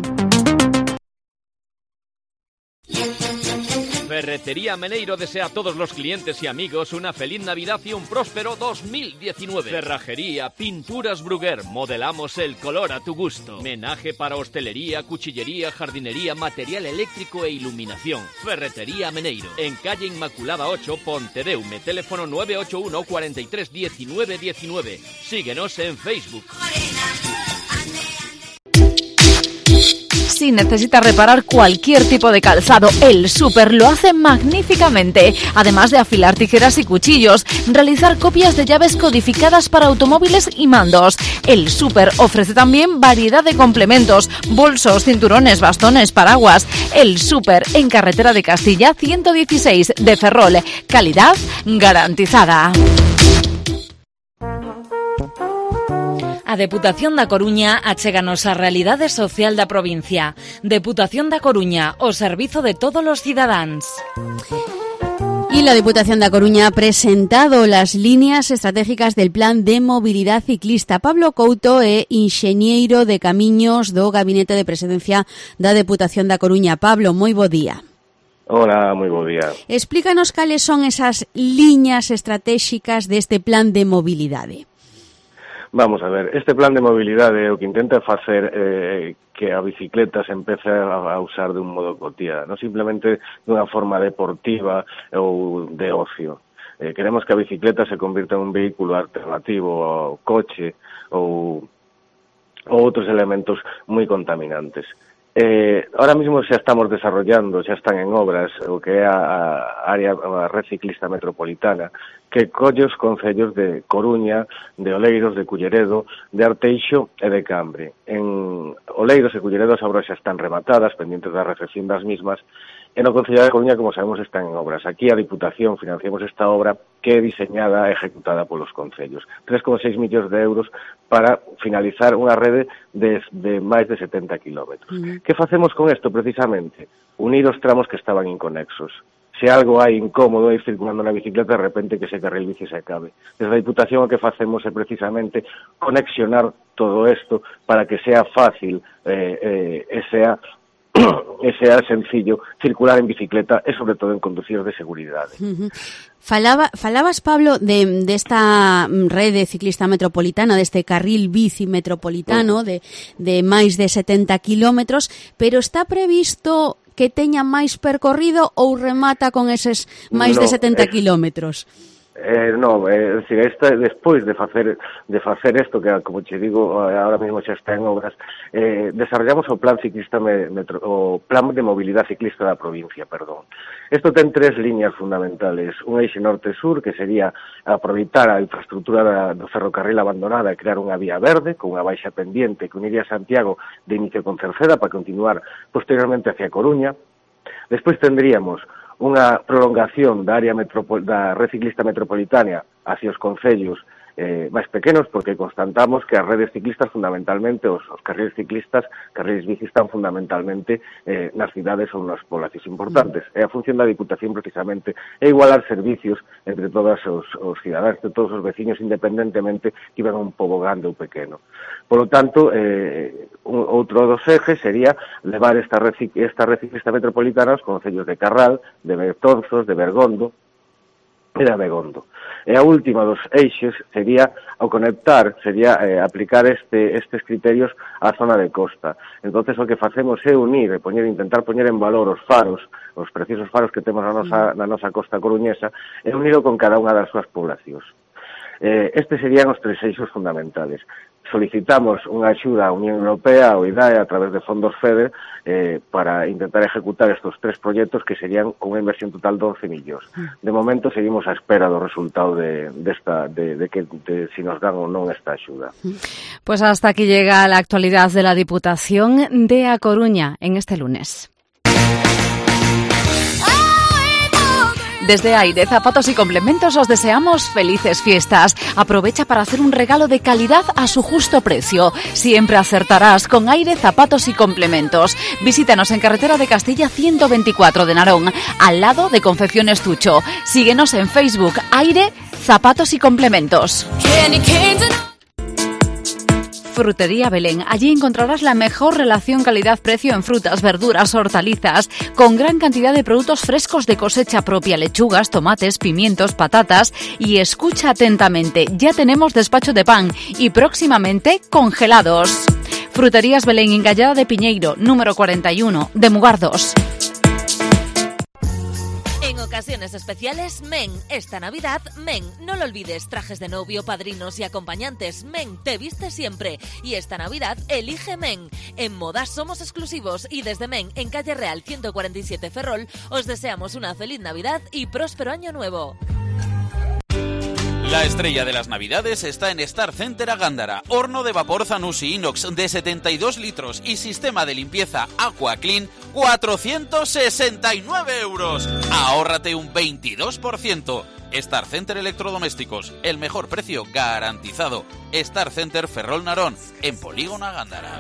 Ferretería Meneiro desea a todos los clientes y amigos una feliz Navidad y un próspero dos mil diecinueve. Cerrajería, pinturas Bruguer, modelamos el color a tu gusto. Menaje para hostelería, cuchillería, jardinería, material eléctrico e iluminación. Ferretería Meneiro, en calle Inmaculada ocho, Pontedeume, teléfono nueve ocho uno, cuarenta y tres, diecinueve diecinueve. Síguenos en Facebook. Si necesitas reparar cualquier tipo de calzado, El Súper lo hace magníficamente. Además de afilar tijeras y cuchillos, realizar copias de llaves codificadas para automóviles y mandos. El Súper ofrece también variedad de complementos, bolsos, cinturones, bastones, paraguas. El Súper en Carretera de Castilla ciento dieciséis de Ferrol. Calidad garantizada. A Deputación da Coruña achéganos a realidade social da provincia. Deputación da Coruña, o servizo de todos los cidadáns. Y la Diputación da Coruña ha presentado las líneas estratégicas del Plan de Mobilidad Ciclista. Pablo Couto é enxeñeiro de camiños do Gabinete de Presidencia da Deputación da Coruña. Pablo, moi bo día. Hola, moi bo día. Explícanos cales son esas líneas estratégicas deste Plan de Mobilidade. Vamos a ver, este plan de mobilidade o que intenta facer eh, que a bicicleta se empece a usar de un modo cotidiano, non simplemente dunha forma deportiva ou de ocio. Eh, queremos que a bicicleta se convirta en un vehículo alternativo ao coche ou, ou outros elementos moi contaminantes. Eh, ahora mismo xa estamos desarrollando, xa están en obras o que é a, a área, a red ciclista metropolitana, que colle os concellos de Coruña, de Oleiros, de Culleredo, de Arteixo e de Cambre. En Oleiros e Culleredo as obras xa están rematadas, pendientes da recepción das mismas, e no Concello de Coruña, como sabemos, están en obras. Aquí a Diputación financiamos esta obra que é diseñada e ejecutada polos concellos. tres coma seis millóns de euros para finalizar unha rede de, de máis de setenta kilómetros. Uh-huh. Que facemos con isto, precisamente? Unir os tramos que estaban inconexos. Se algo hai incómodo ir circulando na bicicleta, de repente que ese carril bici se acabe. Desde a Diputación o que facemos é precisamente conexionar todo isto para que sea fácil eh, eh, e sea e sea sencillo circular en bicicleta e sobre todo en conducir de seguridade. Uh-huh. Falaba, falabas, Pablo, de desta de rede ciclista metropolitana, deste carril bici metropolitano uh-huh. de, de máis de setenta kilómetros, pero está previsto que teña máis percorrido ou remata con eses máis no, de setenta kilómetros? Eh, no, é dicir, esta, despois de facer de facer isto, que como che digo, ahora mismo xa está en obras, eh, desarrollamos o plan ciclista me, metro, o plan de mobilidade ciclista da provincia, perdón. Isto ten tres liñas fundamentales, un eixe norte-sur, que sería aproveitar a infraestructura da, do ferrocarril abandonada e crear unha vía verde, con unha baixa pendiente que uniría Santiago de inicio con Cerceda para continuar posteriormente hacia Coruña. Despois tendríamos unha prolongación da área metropol- da red ciclista metropolitana hacia os concellos eh, máis pequenos, porque constatamos que as redes ciclistas fundamentalmente, os, os carriles ciclistas, carriles bici están fundamentalmente eh, nas cidades ou nas poblacións importantes. E a función da Diputación precisamente é igualar servicios entre todos os, os cidadáns, de todos os veciños, independentemente que iban a un pobo grande ou pequeno. Por lo tanto, eh, un, outro dos ejes sería levar esta red, esta red ciclista metropolitana aos concellos de Carral, de Bertonzos, de Bergondo e de Abegondo. E a última dos eixes sería, ao conectar, sería eh, aplicar este, estes criterios á zona de costa. Entonces o que facemos é unir e poñer, intentar poñer en valor os faros, os preciosos faros que temos na nosa, na nosa costa coruñesa, e unirlo con cada unha das súas poblacións. Eh, estes serían os tres eixos fundamentales. Solicitamos unha axuda á Unión Europea, ao I D A E, a través de fondos FEDER, eh, para intentar ejecutar estos tres proxectos que serían con unha inversión total de once millóns. De momento seguimos á espera do resultado de, de, esta, de, de que de, si nos dan ou non esta axuda. Pues hasta aquí llega la actualidad de la Diputación de A Coruña en este lunes. Desde Aire, Zapatos y Complementos os deseamos felices fiestas. Aprovecha para hacer un regalo de calidad a su justo precio. Siempre acertarás con Aire, Zapatos y Complementos. Visítanos en Carretera de Castilla ciento veinticuatro de Narón, al lado de Confecciones Tucho. Síguenos en Facebook, Aire, Zapatos y Complementos. Frutería Belén. Allí encontrarás la mejor relación calidad-precio en frutas, verduras, hortalizas, con gran cantidad de productos frescos de cosecha propia, lechugas, tomates, pimientos, patatas. Y escucha atentamente, ya tenemos despacho de pan y próximamente congelados. Fruterías Belén en Gallada de Piñeiro, número cuarenta y uno, de Mugardos. En ocasiones especiales, Men. Esta Navidad, Men. No lo olvides, trajes de novio, padrinos y acompañantes. Men, te viste siempre. Y esta Navidad, elige Men. En Modas somos exclusivos y desde Men, en Calle Real ciento cuarenta y siete Ferrol, os deseamos una feliz Navidad y próspero año nuevo. La estrella de las Navidades está en Star Center a Gándara. Horno de vapor Zanussi Inox de setenta y dos litros y sistema de limpieza Aqua Clean, cuatrocientos sesenta y nueve euros. Ahórrate un veintidós por ciento. Star Center Electrodomésticos, el mejor precio garantizado. Star Center Ferrol Narón, en Polígono a Gándara.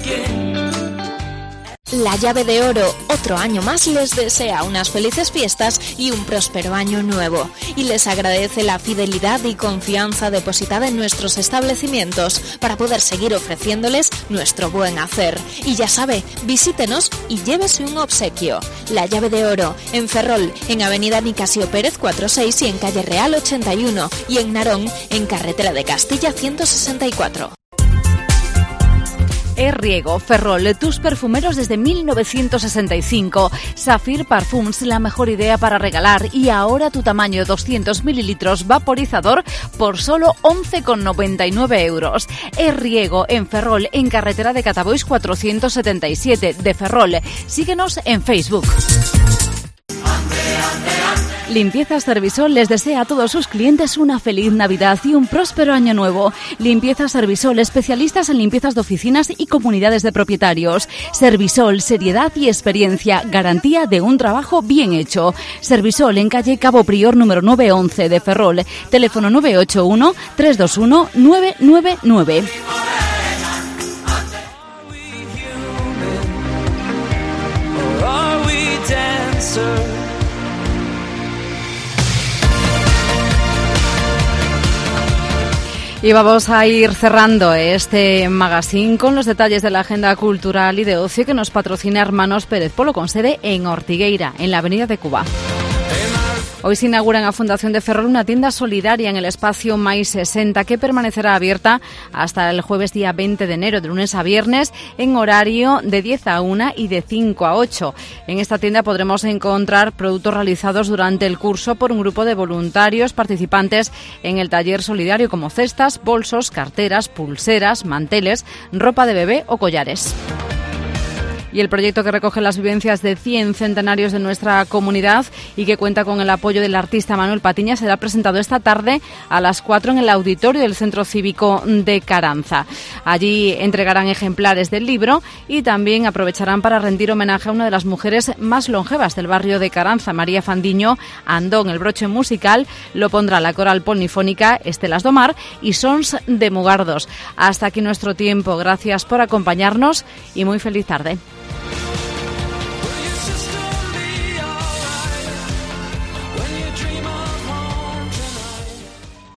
La Llave de Oro, otro año más, les desea unas felices fiestas y un próspero año nuevo. Y les agradece la fidelidad y confianza depositada en nuestros establecimientos para poder seguir ofreciéndoles nuestro buen hacer. Y ya sabe, visítenos y llévese un obsequio. La Llave de Oro, en Ferrol, en Avenida Nicasio Pérez cuarenta y seis y en Calle Real ochenta y uno. Y en Narón, en Carretera de Castilla ciento sesenta y cuatro. E-Riego, Ferrol, tus perfumeros desde mil novecientos sesenta y cinco. Saphir Parfums, la mejor idea para regalar. Y ahora tu tamaño doscientos mililitros vaporizador por solo once con noventa y nueve euros. E-Riego, en Ferrol, en Carretera de Catabois cuatrocientos setenta y siete de Ferrol. Síguenos en Facebook. Limpiezas Servisol les desea a todos sus clientes una feliz Navidad y un próspero año nuevo. Limpiezas Servisol, especialistas en limpiezas de oficinas y comunidades de propietarios. Servisol, seriedad y experiencia, garantía de un trabajo bien hecho. Servisol, en calle Cabo Prior número novecientos once de Ferrol. Teléfono nueve ocho uno, tres dos uno, nueve nueve nueve. Y vamos a ir cerrando este magazine con los detalles de la agenda cultural y de ocio que nos patrocina Hermanos Pérez Polo, con sede en Ortigueira, en la Avenida de Cuba. Hoy se inaugura en la Fundación de Ferrol una tienda solidaria en el espacio Mais sesenta que permanecerá abierta hasta el jueves día veinte de enero, de lunes a viernes, en horario de diez a una y de cinco a ocho. En esta tienda podremos encontrar productos realizados durante el curso por un grupo de voluntarios participantes en el taller solidario, como cestas, bolsos, carteras, pulseras, manteles, ropa de bebé o collares. Y el proyecto que recoge las vivencias de cien centenarios de nuestra comunidad y que cuenta con el apoyo del artista Manuel Patiña será presentado esta tarde a las cuatro en el auditorio del Centro Cívico de Caranza. Allí entregarán ejemplares del libro y también aprovecharán para rendir homenaje a una de las mujeres más longevas del barrio de Caranza, María Fandiño Andón. El broche musical lo pondrá la coral polifónica Estelas Domar y Sons de Mugardos. Hasta aquí nuestro tiempo. Gracias por acompañarnos y muy feliz tarde.